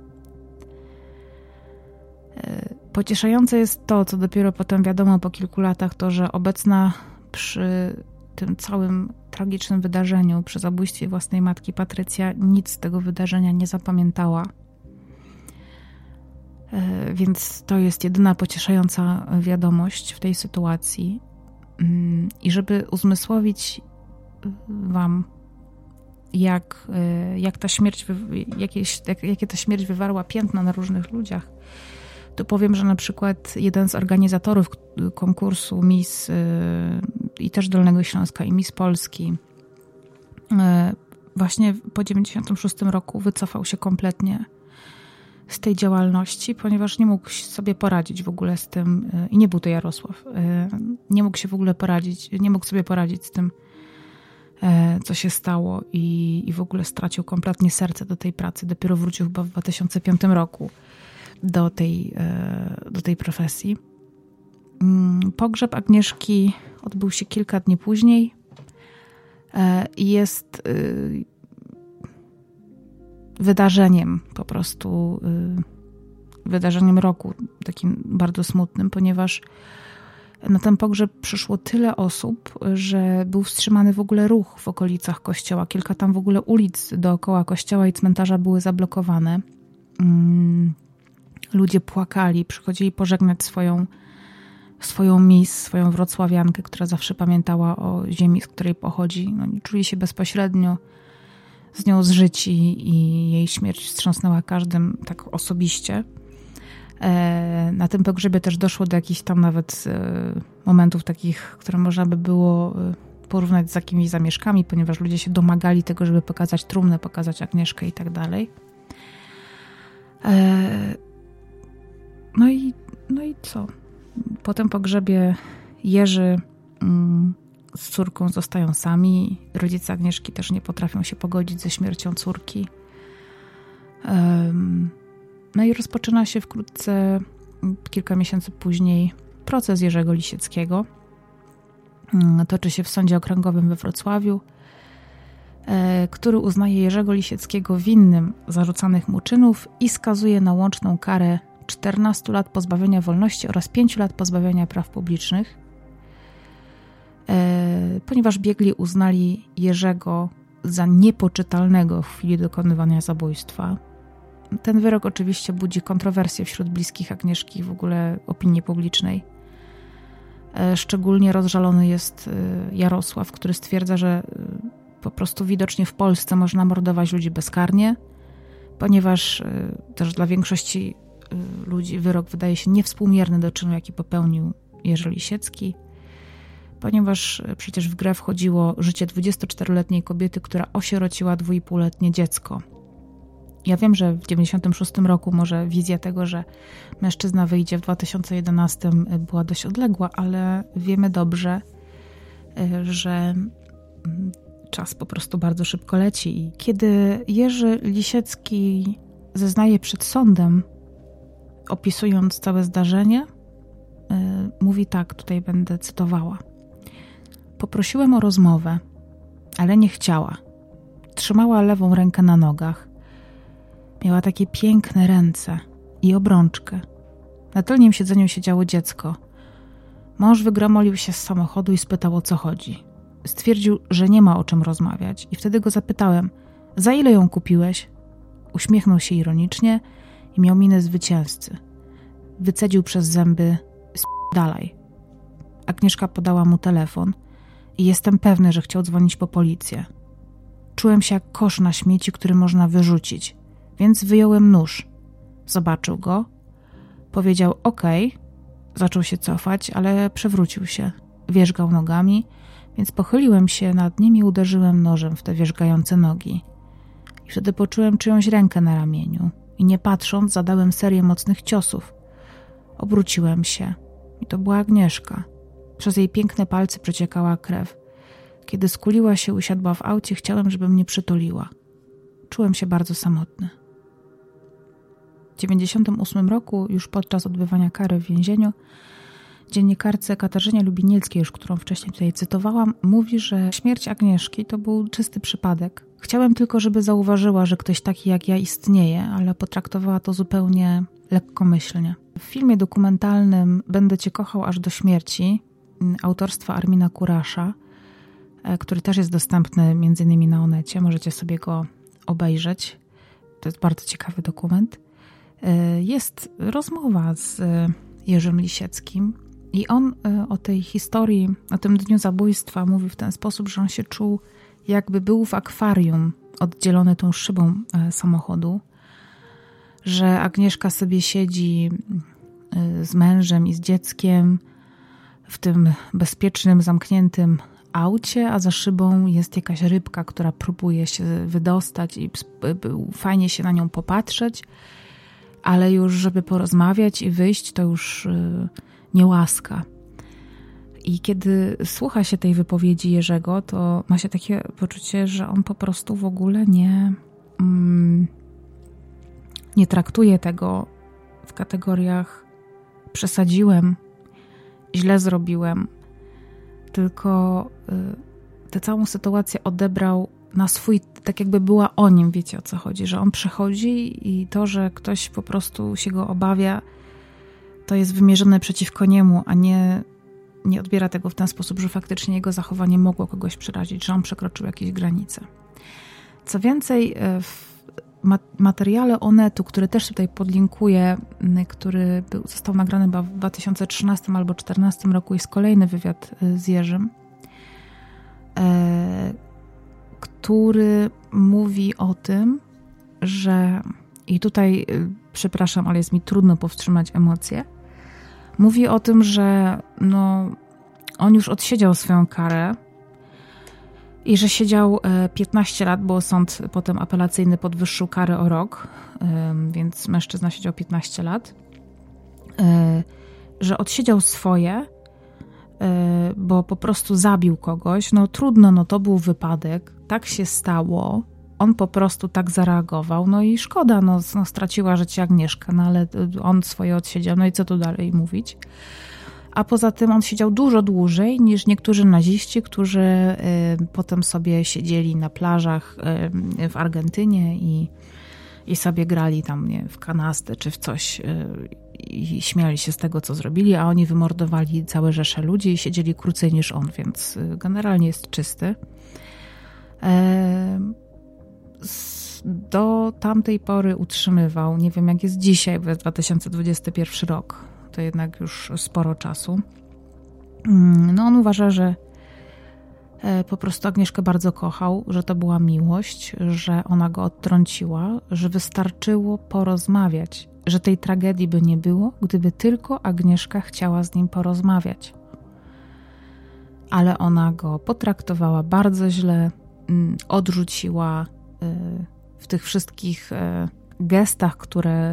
Pocieszające jest to, co dopiero potem wiadomo po kilku latach, to, że obecna przy tym całym tragicznym wydarzeniu, przy zabójstwie własnej matki Patrycja, nic z tego wydarzenia nie zapamiętała. Więc to jest jedyna pocieszająca wiadomość w tej sytuacji. I żeby uzmysłowić wam, jak, jak ta śmierć, jakieś, jak, jakie ta śmierć wywarła piętno na różnych ludziach, to powiem, że na przykład jeden z organizatorów konkursu Miss i też Dolnego Śląska i Miss Polski właśnie po dziewięćdziesiątym szóstym roku wycofał się kompletnie z tej działalności, ponieważ nie mógł sobie poradzić w ogóle z tym, i nie był to Jarosław, nie mógł się w ogóle poradzić, nie mógł sobie poradzić z tym, co się stało i, i w ogóle stracił kompletnie serce do tej pracy. Dopiero wrócił chyba w dwa tysiące piątym roku do tej, do tej profesji. Pogrzeb Agnieszki odbył się kilka dni później i jest wydarzeniem po prostu, wydarzeniem roku, takim bardzo smutnym, ponieważ na ten pogrzeb przyszło tyle osób, że był wstrzymany w ogóle ruch w okolicach kościoła. Kilka tam w ogóle ulic dookoła kościoła i cmentarza były zablokowane. Ludzie płakali, przychodzili pożegnać swoją swoją miss, swoją wrocławiankę, która zawsze pamiętała o ziemi, z której pochodzi. No, czuli się bezpośrednio z nią zżyci i jej śmierć wstrząsnęła każdym tak osobiście. Na tym pogrzebie też doszło do jakichś tam nawet momentów takich, które można by było porównać z jakimiś zamieszkami, ponieważ ludzie się domagali tego, żeby pokazać trumnę, pokazać Agnieszkę i tak dalej. No i, no i co? Po tym pogrzebie Jerzy z córką zostają sami. Rodzice Agnieszki też nie potrafią się pogodzić ze śmiercią córki. No i rozpoczyna się wkrótce, kilka miesięcy później, proces Jerzego Lisieckiego. Toczy się w Sądzie Okręgowym we Wrocławiu, który uznaje Jerzego Lisieckiego winnym zarzucanych mu czynów i skazuje na łączną karę czternastu lat pozbawienia wolności oraz pięciu lat pozbawienia praw publicznych, ponieważ biegli uznali Jerzego za niepoczytalnego w chwili dokonywania zabójstwa. Ten wyrok oczywiście budzi kontrowersje wśród bliskich Agnieszki, w ogóle opinii publicznej. Szczególnie rozżalony jest Jarosław, który stwierdza, że po prostu widocznie w Polsce można mordować ludzi bezkarnie, ponieważ też dla większości ludzi wyrok wydaje się niewspółmierny do czynu, jaki popełnił Jerzy Lisiecki, ponieważ przecież w grę wchodziło życie dwudziestoczteroletniej kobiety, która osierociła dwuipółletnie dziecko. Ja wiem, że w dziewięćdziesiątym szóstym roku może wizja tego, że mężczyzna wyjdzie w dwa tysiące jedenastym była dość odległa, ale wiemy dobrze, że czas po prostu bardzo szybko leci. I kiedy Jerzy Lisiecki zeznaje przed sądem, opisując całe zdarzenie, mówi tak, tutaj będę cytowała. Poprosiłem o rozmowę, ale nie chciała. Trzymała lewą rękę na nogach. Miała takie piękne ręce i obrączkę. Na tylnym siedzeniu siedziało dziecko. Mąż wygramolił się z samochodu i spytał, o co chodzi. Stwierdził, że nie ma o czym rozmawiać i wtedy go zapytałem, za ile ją kupiłeś? Uśmiechnął się ironicznie i miał minę zwycięzcy. Wycedził przez zęby, dalej. Agnieszka podała mu telefon i jestem pewny, że chciał dzwonić po policję. Czułem się jak kosz na śmieci, który można wyrzucić, więc wyjąłem nóż. Zobaczył go, powiedział okej, zaczął się cofać, ale przewrócił się, wierzgał nogami, więc pochyliłem się nad nim i uderzyłem nożem w te wierzgające nogi. I wtedy poczułem czyjąś rękę na ramieniu i nie patrząc zadałem serię mocnych ciosów. Obróciłem się i to była Agnieszka. Przez jej piękne palce przeciekała krew. Kiedy skuliła się, usiadła w aucie, chciałem, żeby mnie przytuliła. Czułem się bardzo samotny. W dziewięćdziesiątym ósmym roku, już podczas odbywania kary w więzieniu, dziennikarce Katarzynie Lubinieckiej, już którą wcześniej tutaj cytowałam, mówi, że śmierć Agnieszki to był czysty przypadek. Chciałem tylko, żeby zauważyła, że ktoś taki jak ja istnieje, ale potraktowała to zupełnie lekkomyślnie. W filmie dokumentalnym Będę cię kochał aż do śmierci autorstwa Armina Kurasza, który też jest dostępny między innymi na Onecie, możecie sobie go obejrzeć. To jest bardzo ciekawy dokument. Jest rozmowa z Jerzym Lisieckim i on o tej historii, o tym dniu zabójstwa mówi w ten sposób, że on się czuł, jakby był w akwarium oddzielony tą szybą samochodu, że Agnieszka sobie siedzi z mężem i z dzieckiem w tym bezpiecznym, zamkniętym aucie, a za szybą jest jakaś rybka, która próbuje się wydostać i fajnie się na nią popatrzeć, ale już żeby porozmawiać i wyjść, to już nie łaska. I kiedy słucha się tej wypowiedzi Jerzego, to ma się takie poczucie, że on po prostu w ogóle nie, mm, nie traktuje tego w kategoriach przesadziłem, źle zrobiłem, tylko y, tę całą sytuację odebrał na swój, tak jakby była o nim, wiecie o co chodzi, że on przychodzi i to, że ktoś po prostu się go obawia, to jest wymierzone przeciwko niemu, a nie, nie odbiera tego w ten sposób, że faktycznie jego zachowanie mogło kogoś przerazić, że on przekroczył jakieś granice. Co więcej, w materiale Onetu, który też tutaj podlinkuję, który był, został nagrany chyba w dwa tysiące trzynastym albo dwa tysiące czternastym roku, jest kolejny wywiad z Jerzym, który mówi o tym, że i tutaj przepraszam, ale jest mi trudno powstrzymać emocje. Mówi o tym, że no, on już odsiedział swoją karę i że siedział piętnaście lat, bo sąd potem apelacyjny podwyższył karę o rok, więc mężczyzna siedział piętnaście lat, że odsiedział swoje, bo po prostu zabił kogoś. No trudno, no to był wypadek, tak się stało. On po prostu tak zareagował, no i szkoda, no, no straciła życie Agnieszka, no ale on swoje odsiedział, no i co tu dalej mówić. A poza tym on siedział dużo dłużej niż niektórzy naziści, którzy y, potem sobie siedzieli na plażach y, w Argentynie i, i sobie grali tam nie, w kanastę czy w coś y, i śmiali się z tego, co zrobili, a oni wymordowali całe rzesze ludzi i siedzieli krócej niż on, więc y, generalnie jest czysty. Y, do tamtej pory utrzymywał, nie wiem jak jest dzisiaj, bo jest dwa tysiące dwudziesty pierwszy rok, to jednak już sporo czasu. No on uważa, że po prostu Agnieszkę bardzo kochał, że to była miłość, że ona go odtrąciła, że wystarczyło porozmawiać, że tej tragedii by nie było, gdyby tylko Agnieszka chciała z nim porozmawiać. Ale ona go potraktowała bardzo źle, odrzuciła w tych wszystkich gestach, które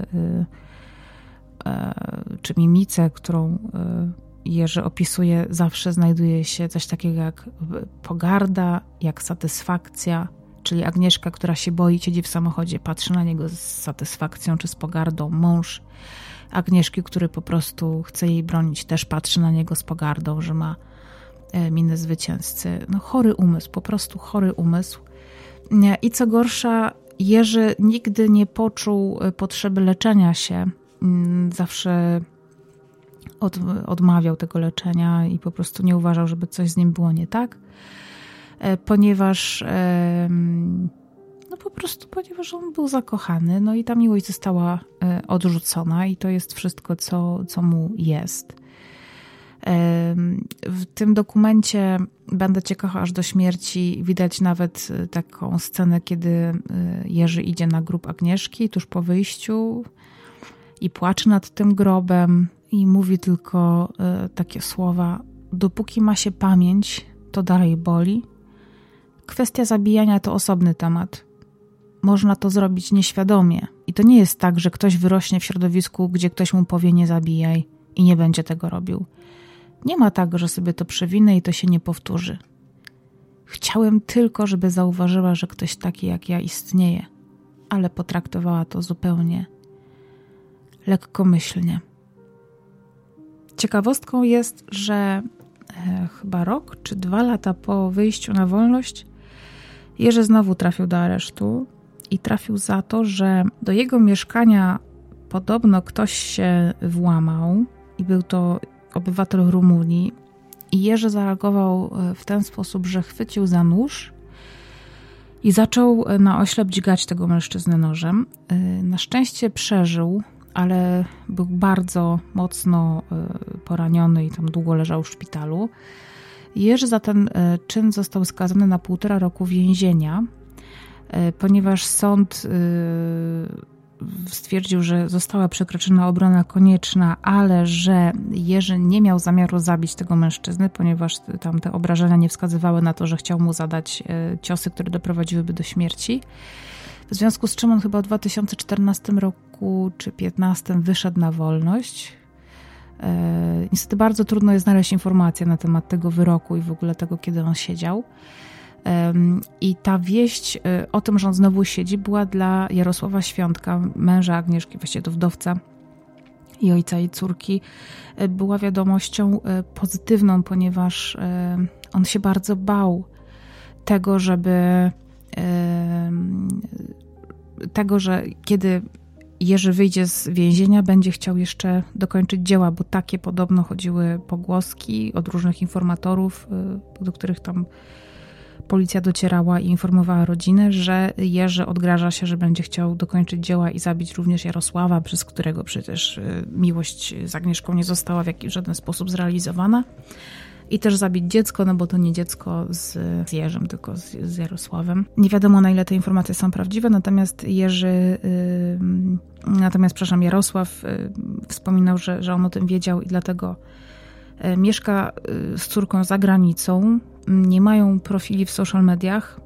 czy mimice, którą Jerzy opisuje, zawsze znajduje się coś takiego jak pogarda, jak satysfakcja, czyli Agnieszka, która się boi, siedzi w samochodzie, patrzy na niego z satysfakcją czy z pogardą. Mąż Agnieszki, który po prostu chce jej bronić, też patrzy na niego z pogardą, że ma minę zwycięzcy. No chory umysł, po prostu chory umysł. I co gorsza, Jerzy nigdy nie poczuł potrzeby leczenia się. Zawsze od, odmawiał tego leczenia i po prostu nie uważał, żeby coś z nim było nie tak, ponieważ no po prostu, ponieważ on był zakochany, no i ta miłość została odrzucona i to jest wszystko, co, co mu jest. W tym dokumencie Będę cię kochał aż do śmierci widać nawet taką scenę, kiedy Jerzy idzie na grób Agnieszki tuż po wyjściu i płacze nad tym grobem i mówi tylko takie słowa: dopóki ma się pamięć, to dalej boli. Kwestia zabijania to osobny temat. Można to zrobić nieświadomie i to nie jest tak, że ktoś wyrośnie w środowisku, gdzie ktoś mu powie nie zabijaj i nie będzie tego robił. Nie ma tak, że sobie to przewinę i to się nie powtórzy. Chciałem tylko, żeby zauważyła, że ktoś taki jak ja istnieje, ale potraktowała to zupełnie lekkomyślnie. Ciekawostką jest, że e, chyba rok czy dwa lata po wyjściu na wolność Jerzy znowu trafił do aresztu i trafił za to, że do jego mieszkania podobno ktoś się włamał i był to obywatel Rumunii i Jerzy zareagował w ten sposób, że chwycił za nóż i zaczął na oślep dźgać tego mężczyznę nożem. Na szczęście przeżył, ale był bardzo mocno poraniony i tam długo leżał w szpitalu. Jerzy za ten czyn został skazany na półtora roku więzienia, ponieważ sąd stwierdził, że została przekroczona obrona konieczna, ale że Jerzy nie miał zamiaru zabić tego mężczyzny, ponieważ tam te obrażenia nie wskazywały na to, że chciał mu zadać ciosy, które doprowadziłyby do śmierci. W związku z czym on chyba w dwa tysiące czternastym roku czy piętnastym wyszedł na wolność. Niestety bardzo trudno jest znaleźć informacje na temat tego wyroku i w ogóle tego, kiedy on siedział. I ta wieść o tym, że on znowu siedzi, była dla Jarosława Świątka, męża Agnieszki, właściwie to wdowca i ojca jej córki, była wiadomością pozytywną, ponieważ on się bardzo bał tego, żeby tego, że kiedy Jerzy wyjdzie z więzienia, będzie chciał jeszcze dokończyć dzieła, bo takie podobno chodziły pogłoski od różnych informatorów, do których tam policja docierała i informowała rodzinę, że Jerzy odgraża się, że będzie chciał dokończyć dzieła i zabić również Jarosława, przez którego przecież miłość z Agnieszką nie została w jakiś żaden sposób zrealizowana. I też zabić dziecko, no bo to nie dziecko z, z Jerzym, tylko z, z Jarosławem. Nie wiadomo, na ile te informacje są prawdziwe, natomiast Jerzy, yy, natomiast, przepraszam, Jarosław yy, wspominał, że, że on o tym wiedział i dlatego yy, mieszka yy, z córką za granicą. Nie mają profili w social mediach.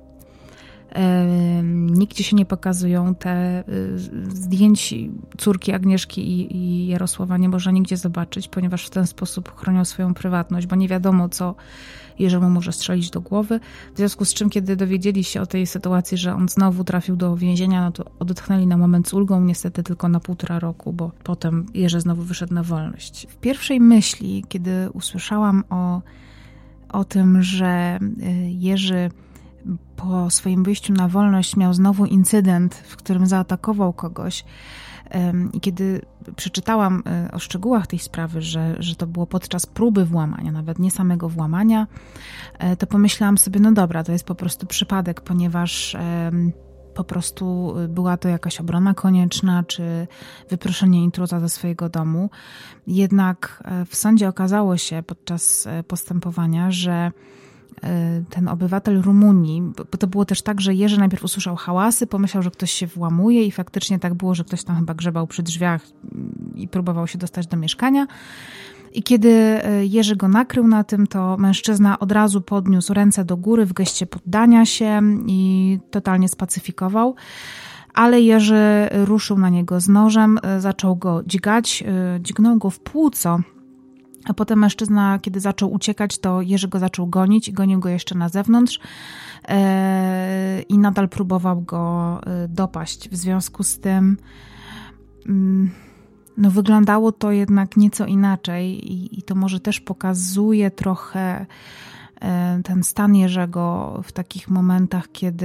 Nigdzie się nie pokazują te zdjęć córki Agnieszki i, i Jarosława nie można nigdzie zobaczyć, ponieważ w ten sposób chronią swoją prywatność, bo nie wiadomo, co Jerzemu może strzelić do głowy. W związku z czym, kiedy dowiedzieli się o tej sytuacji, że on znowu trafił do więzienia, no to odetchnęli na moment z ulgą, niestety tylko na półtora roku, bo potem Jerzy znowu wyszedł na wolność. W pierwszej myśli, kiedy usłyszałam o, o tym, że Jerzy po swoim wyjściu na wolność miał znowu incydent, w którym zaatakował kogoś. I kiedy przeczytałam o szczegółach tej sprawy, że, że to było podczas próby włamania, nawet nie samego włamania, to pomyślałam sobie, no dobra, to jest po prostu przypadek, ponieważ po prostu była to jakaś obrona konieczna, czy wyproszenie intruza ze swojego domu. Jednak w sądzie okazało się podczas postępowania, że ten obywatel Rumunii, bo to było też tak, że Jerzy najpierw usłyszał hałasy, pomyślał, że ktoś się włamuje i faktycznie tak było, że ktoś tam chyba grzebał przy drzwiach i próbował się dostać do mieszkania. I kiedy Jerzy go nakrył na tym, to mężczyzna od razu podniósł ręce do góry w geście poddania się i totalnie spacyfikował. Ale Jerzy ruszył na niego z nożem, zaczął go dźgać, dźgnął go w płuco. A potem mężczyzna, kiedy zaczął uciekać, to Jerzy go zaczął gonić i gonił go jeszcze na zewnątrz yy, i nadal próbował go dopaść. W związku z tym yy, no wyglądało to jednak nieco inaczej i, i to może też pokazuje trochę yy, ten stan Jerzego w takich momentach, kiedy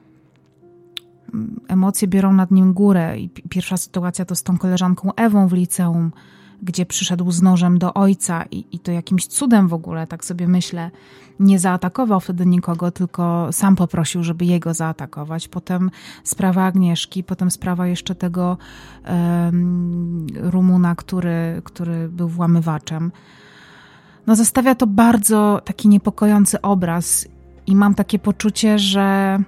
emocje biorą nad nim górę. I pierwsza sytuacja to z tą koleżanką Ewą w liceum, gdzie przyszedł z nożem do ojca i, i to jakimś cudem w ogóle, tak sobie myślę, nie zaatakował wtedy nikogo, tylko sam poprosił, żeby jego zaatakować. Potem sprawa Agnieszki, potem sprawa jeszcze tego um, Rumuna, który, który był włamywaczem. No zostawia to bardzo taki niepokojący obraz i mam takie poczucie, że,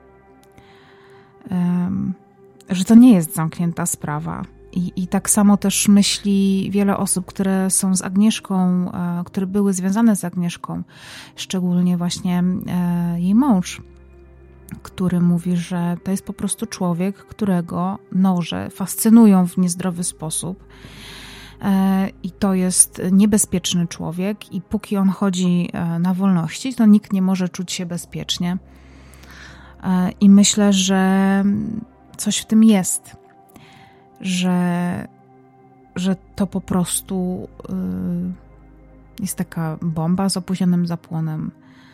um, że to nie jest zamknięta sprawa. I, I tak samo też myśli wiele osób, które są z Agnieszką, e, które były związane z Agnieszką, szczególnie właśnie e, jej mąż, który mówi, że to jest po prostu człowiek, którego noże fascynują w niezdrowy sposób e, i to jest niebezpieczny człowiek i póki on chodzi e, na wolności, to nikt nie może czuć się bezpiecznie. E, I myślę, że coś w tym jest. Że, że to po prostu yy, jest taka bomba z opóźnionym zapłonem.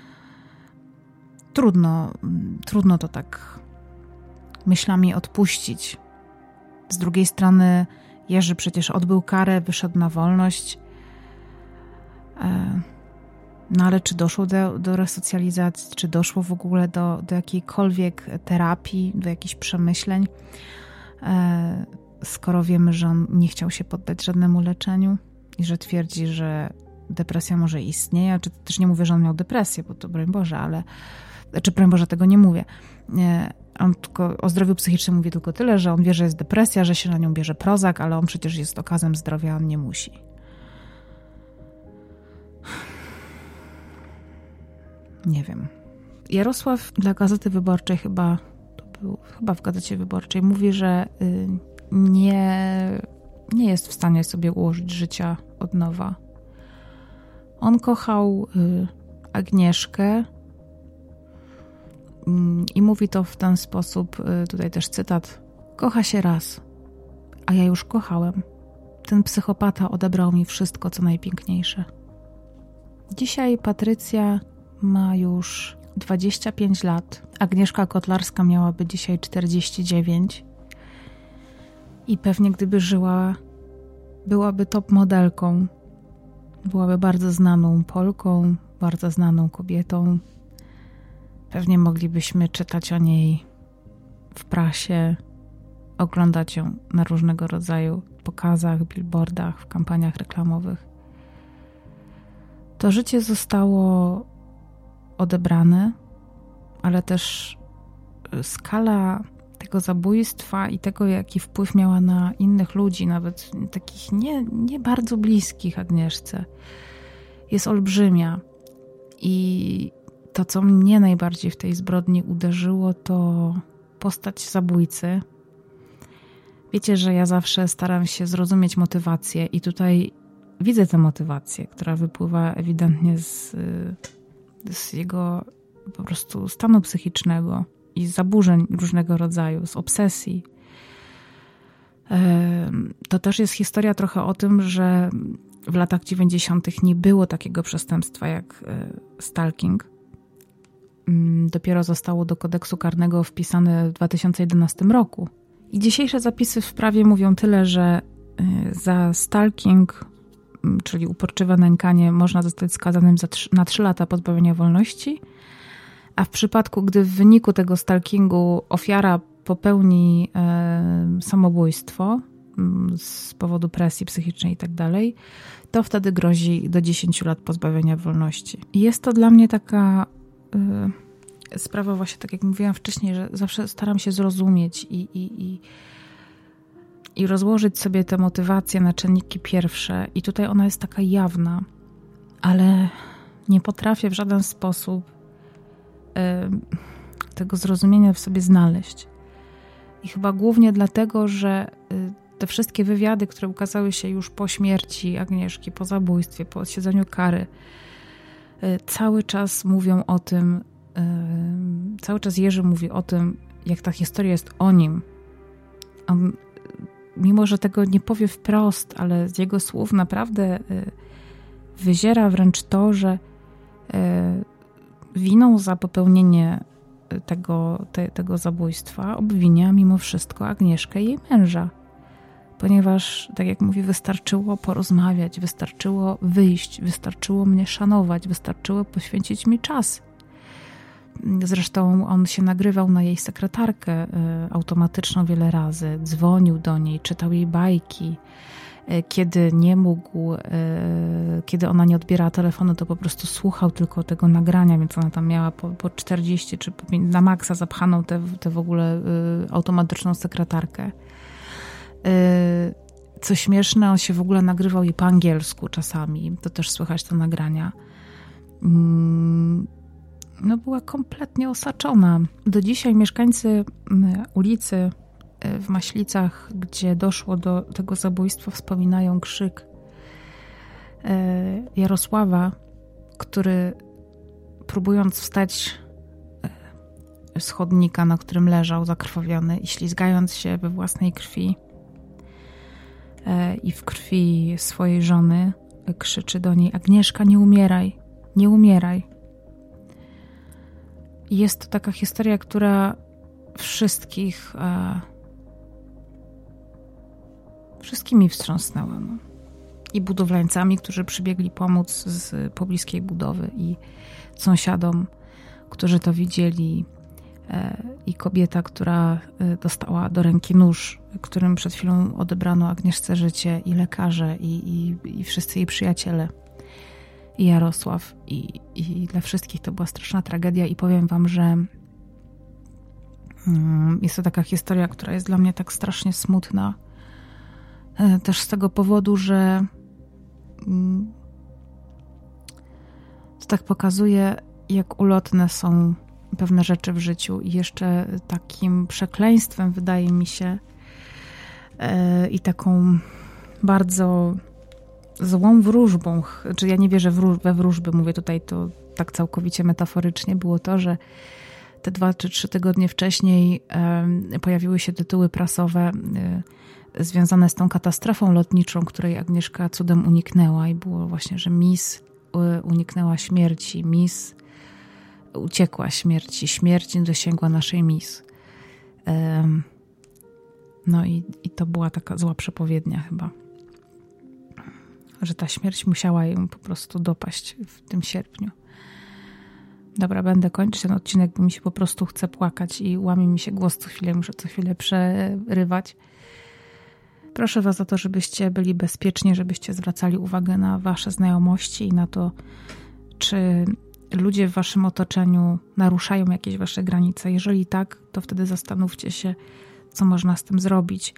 Trudno, trudno to tak myślami odpuścić. Z drugiej strony Jerzy przecież odbył karę, wyszedł na wolność. Yy, no ale czy doszło do, do resocjalizacji, czy doszło w ogóle do, do jakiejkolwiek terapii, do jakichś przemyśleń? Yy, skoro wiemy, że on nie chciał się poddać żadnemu leczeniu i że twierdzi, że depresja może istnieje, czy też nie mówię, że on miał depresję, bo to broń Boże, ale czy broń Boże, tego nie mówię. Nie, on tylko o zdrowiu psychicznym mówi tylko tyle, że on wie, że jest depresja, że się na nią bierze Prozac, ale on przecież jest okazem zdrowia, on nie musi. Nie wiem. Jarosław dla Gazety Wyborczej chyba, to był, chyba w Gazecie Wyborczej mówi, że y, nie, nie jest w stanie sobie ułożyć życia od nowa. On kochał y, Agnieszkę y, i mówi to w ten sposób, y, tutaj też cytat: kocha się raz, a ja już kochałem. Ten psychopata odebrał mi wszystko, co najpiękniejsze. Dzisiaj Patrycja ma już dwadzieścia pięć lat. Agnieszka Kotlarska miałaby dzisiaj czterdzieści dziewięć. I pewnie gdyby żyła, byłaby top modelką. Byłaby bardzo znaną Polką, bardzo znaną kobietą. Pewnie moglibyśmy czytać o niej w prasie, oglądać ją na różnego rodzaju pokazach, billboardach, w kampaniach reklamowych. To życie zostało odebrane, ale też skala tego zabójstwa i tego, jaki wpływ miała na innych ludzi, nawet takich nie, nie bardzo bliskich Agnieszce, jest olbrzymia. I to, co mnie najbardziej w tej zbrodni uderzyło, to postać zabójcy. Wiecie, że ja zawsze staram się zrozumieć motywację i tutaj widzę tę motywację, która wypływa ewidentnie z, z jego po prostu stanu psychicznego i z zaburzeń różnego rodzaju, z obsesji. To też jest historia trochę o tym, że w latach dziewięćdziesiątych nie było takiego przestępstwa jak stalking. Dopiero zostało do kodeksu karnego wpisane w dwa tysiące jedenastym roku. I dzisiejsze zapisy w prawie mówią tyle, że za stalking, czyli uporczywe nękanie, można zostać skazanym za trzy, na trzy lata pozbawienia wolności, a w przypadku, gdy w wyniku tego stalkingu ofiara popełni e, samobójstwo z powodu presji psychicznej i tak dalej, to wtedy grozi do dziesięciu lat pozbawienia wolności. I jest to dla mnie taka y, sprawa właśnie, tak jak mówiłam wcześniej, że zawsze staram się zrozumieć i, i, i, i rozłożyć sobie te motywacje na czynniki pierwsze. I tutaj ona jest taka jawna, ale nie potrafię w żaden sposób y, tego zrozumienia w sobie znaleźć. I chyba głównie dlatego, że y, te wszystkie wywiady, które ukazały się już po śmierci Agnieszki, po zabójstwie, po odsiedzeniu kary, cały czas mówią o tym, cały czas Jerzy mówi o tym, jak ta historia jest o nim. On, mimo że tego nie powie wprost, ale z jego słów naprawdę wyziera wręcz to, że winą za popełnienie tego, te, tego zabójstwa obwinia mimo wszystko Agnieszkę i jej męża. Ponieważ, tak jak mówi, wystarczyło porozmawiać, wystarczyło wyjść, wystarczyło mnie szanować, wystarczyło poświęcić mi czas. Zresztą on się nagrywał na jej sekretarkę automatyczną wiele razy, dzwonił do niej, czytał jej bajki. Kiedy nie mógł, kiedy ona nie odbierała telefonu, to po prostu słuchał tylko tego nagrania, więc ona tam miała po, po czterdzieści czy na maksa zapchaną tę te, te w ogóle automatyczną sekretarkę. Co śmieszne, on się w ogóle nagrywał jej po angielsku czasami. To też słychać te nagrania. No była kompletnie osaczona. Do dzisiaj mieszkańcy ulicy w Maślicach, gdzie doszło do tego zabójstwa, wspominają krzyk Jarosława, który próbując wstać z chodnika, na którym leżał zakrwawiony i ślizgając się we własnej krwi i w krwi swojej żony, krzyczy do niej: Agnieszka, nie umieraj, nie umieraj. I jest to taka historia, która wszystkich e, wszystkimi wstrząsnęła. No. I budowlańcami, którzy przybiegli pomóc z pobliskiej budowy, i sąsiadom, którzy to widzieli, e, i kobieta, która dostała do ręki nóż, którym przed chwilą odebrano Agnieszce życie, i lekarze, i, i, i wszyscy jej przyjaciele, i Jarosław. I, I dla wszystkich to była straszna tragedia i powiem wam, że mm, jest to taka historia, która jest dla mnie tak strasznie smutna. E, też z tego powodu, że mm, to tak pokazuje, jak ulotne są pewne rzeczy w życiu. I jeszcze takim przekleństwem, wydaje mi się, e, i taką bardzo złą wróżbą, czy ja nie wierzę we wróżby, mówię tutaj to tak całkowicie metaforycznie, było to, że te dwa czy trzy tygodnie wcześniej e, pojawiły się tytuły prasowe e, związane z tą katastrofą lotniczą, której Agnieszka cudem uniknęła, i było właśnie, że Miss e, uniknęła śmierci, Miss uciekła śmierci, śmierć nie dosięgła naszej Miss. E, no i, i to była taka zła przepowiednia chyba, że ta śmierć musiała ją po prostu dopaść w tym sierpniu. Dobra, będę kończyć ten odcinek, bo mi się po prostu chce płakać i łamie mi się głos co chwilę, muszę co chwilę przerywać. Proszę was o to, żebyście byli bezpieczni, żebyście zwracali uwagę na wasze znajomości i na to, czy ludzie w waszym otoczeniu naruszają jakieś wasze granice. Jeżeli tak, to wtedy zastanówcie się, co można z tym zrobić.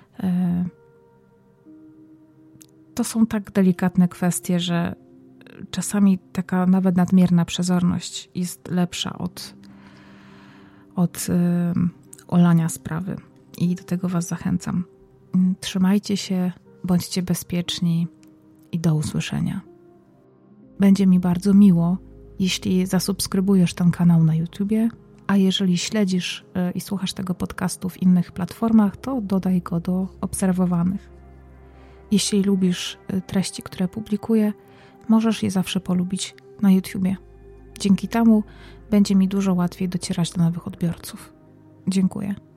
To są tak delikatne kwestie, że czasami taka nawet nadmierna przezorność jest lepsza od, od yy, olania sprawy. I do tego was zachęcam. Trzymajcie się, bądźcie bezpieczni i do usłyszenia. Będzie mi bardzo miło, jeśli zasubskrybujesz ten kanał na YouTubie, a jeżeli śledzisz i słuchasz tego podcastu w innych platformach, to dodaj go do obserwowanych. Jeśli lubisz treści, które publikuję, możesz je zawsze polubić na YouTubie. Dzięki temu będzie mi dużo łatwiej docierać do nowych odbiorców. Dziękuję.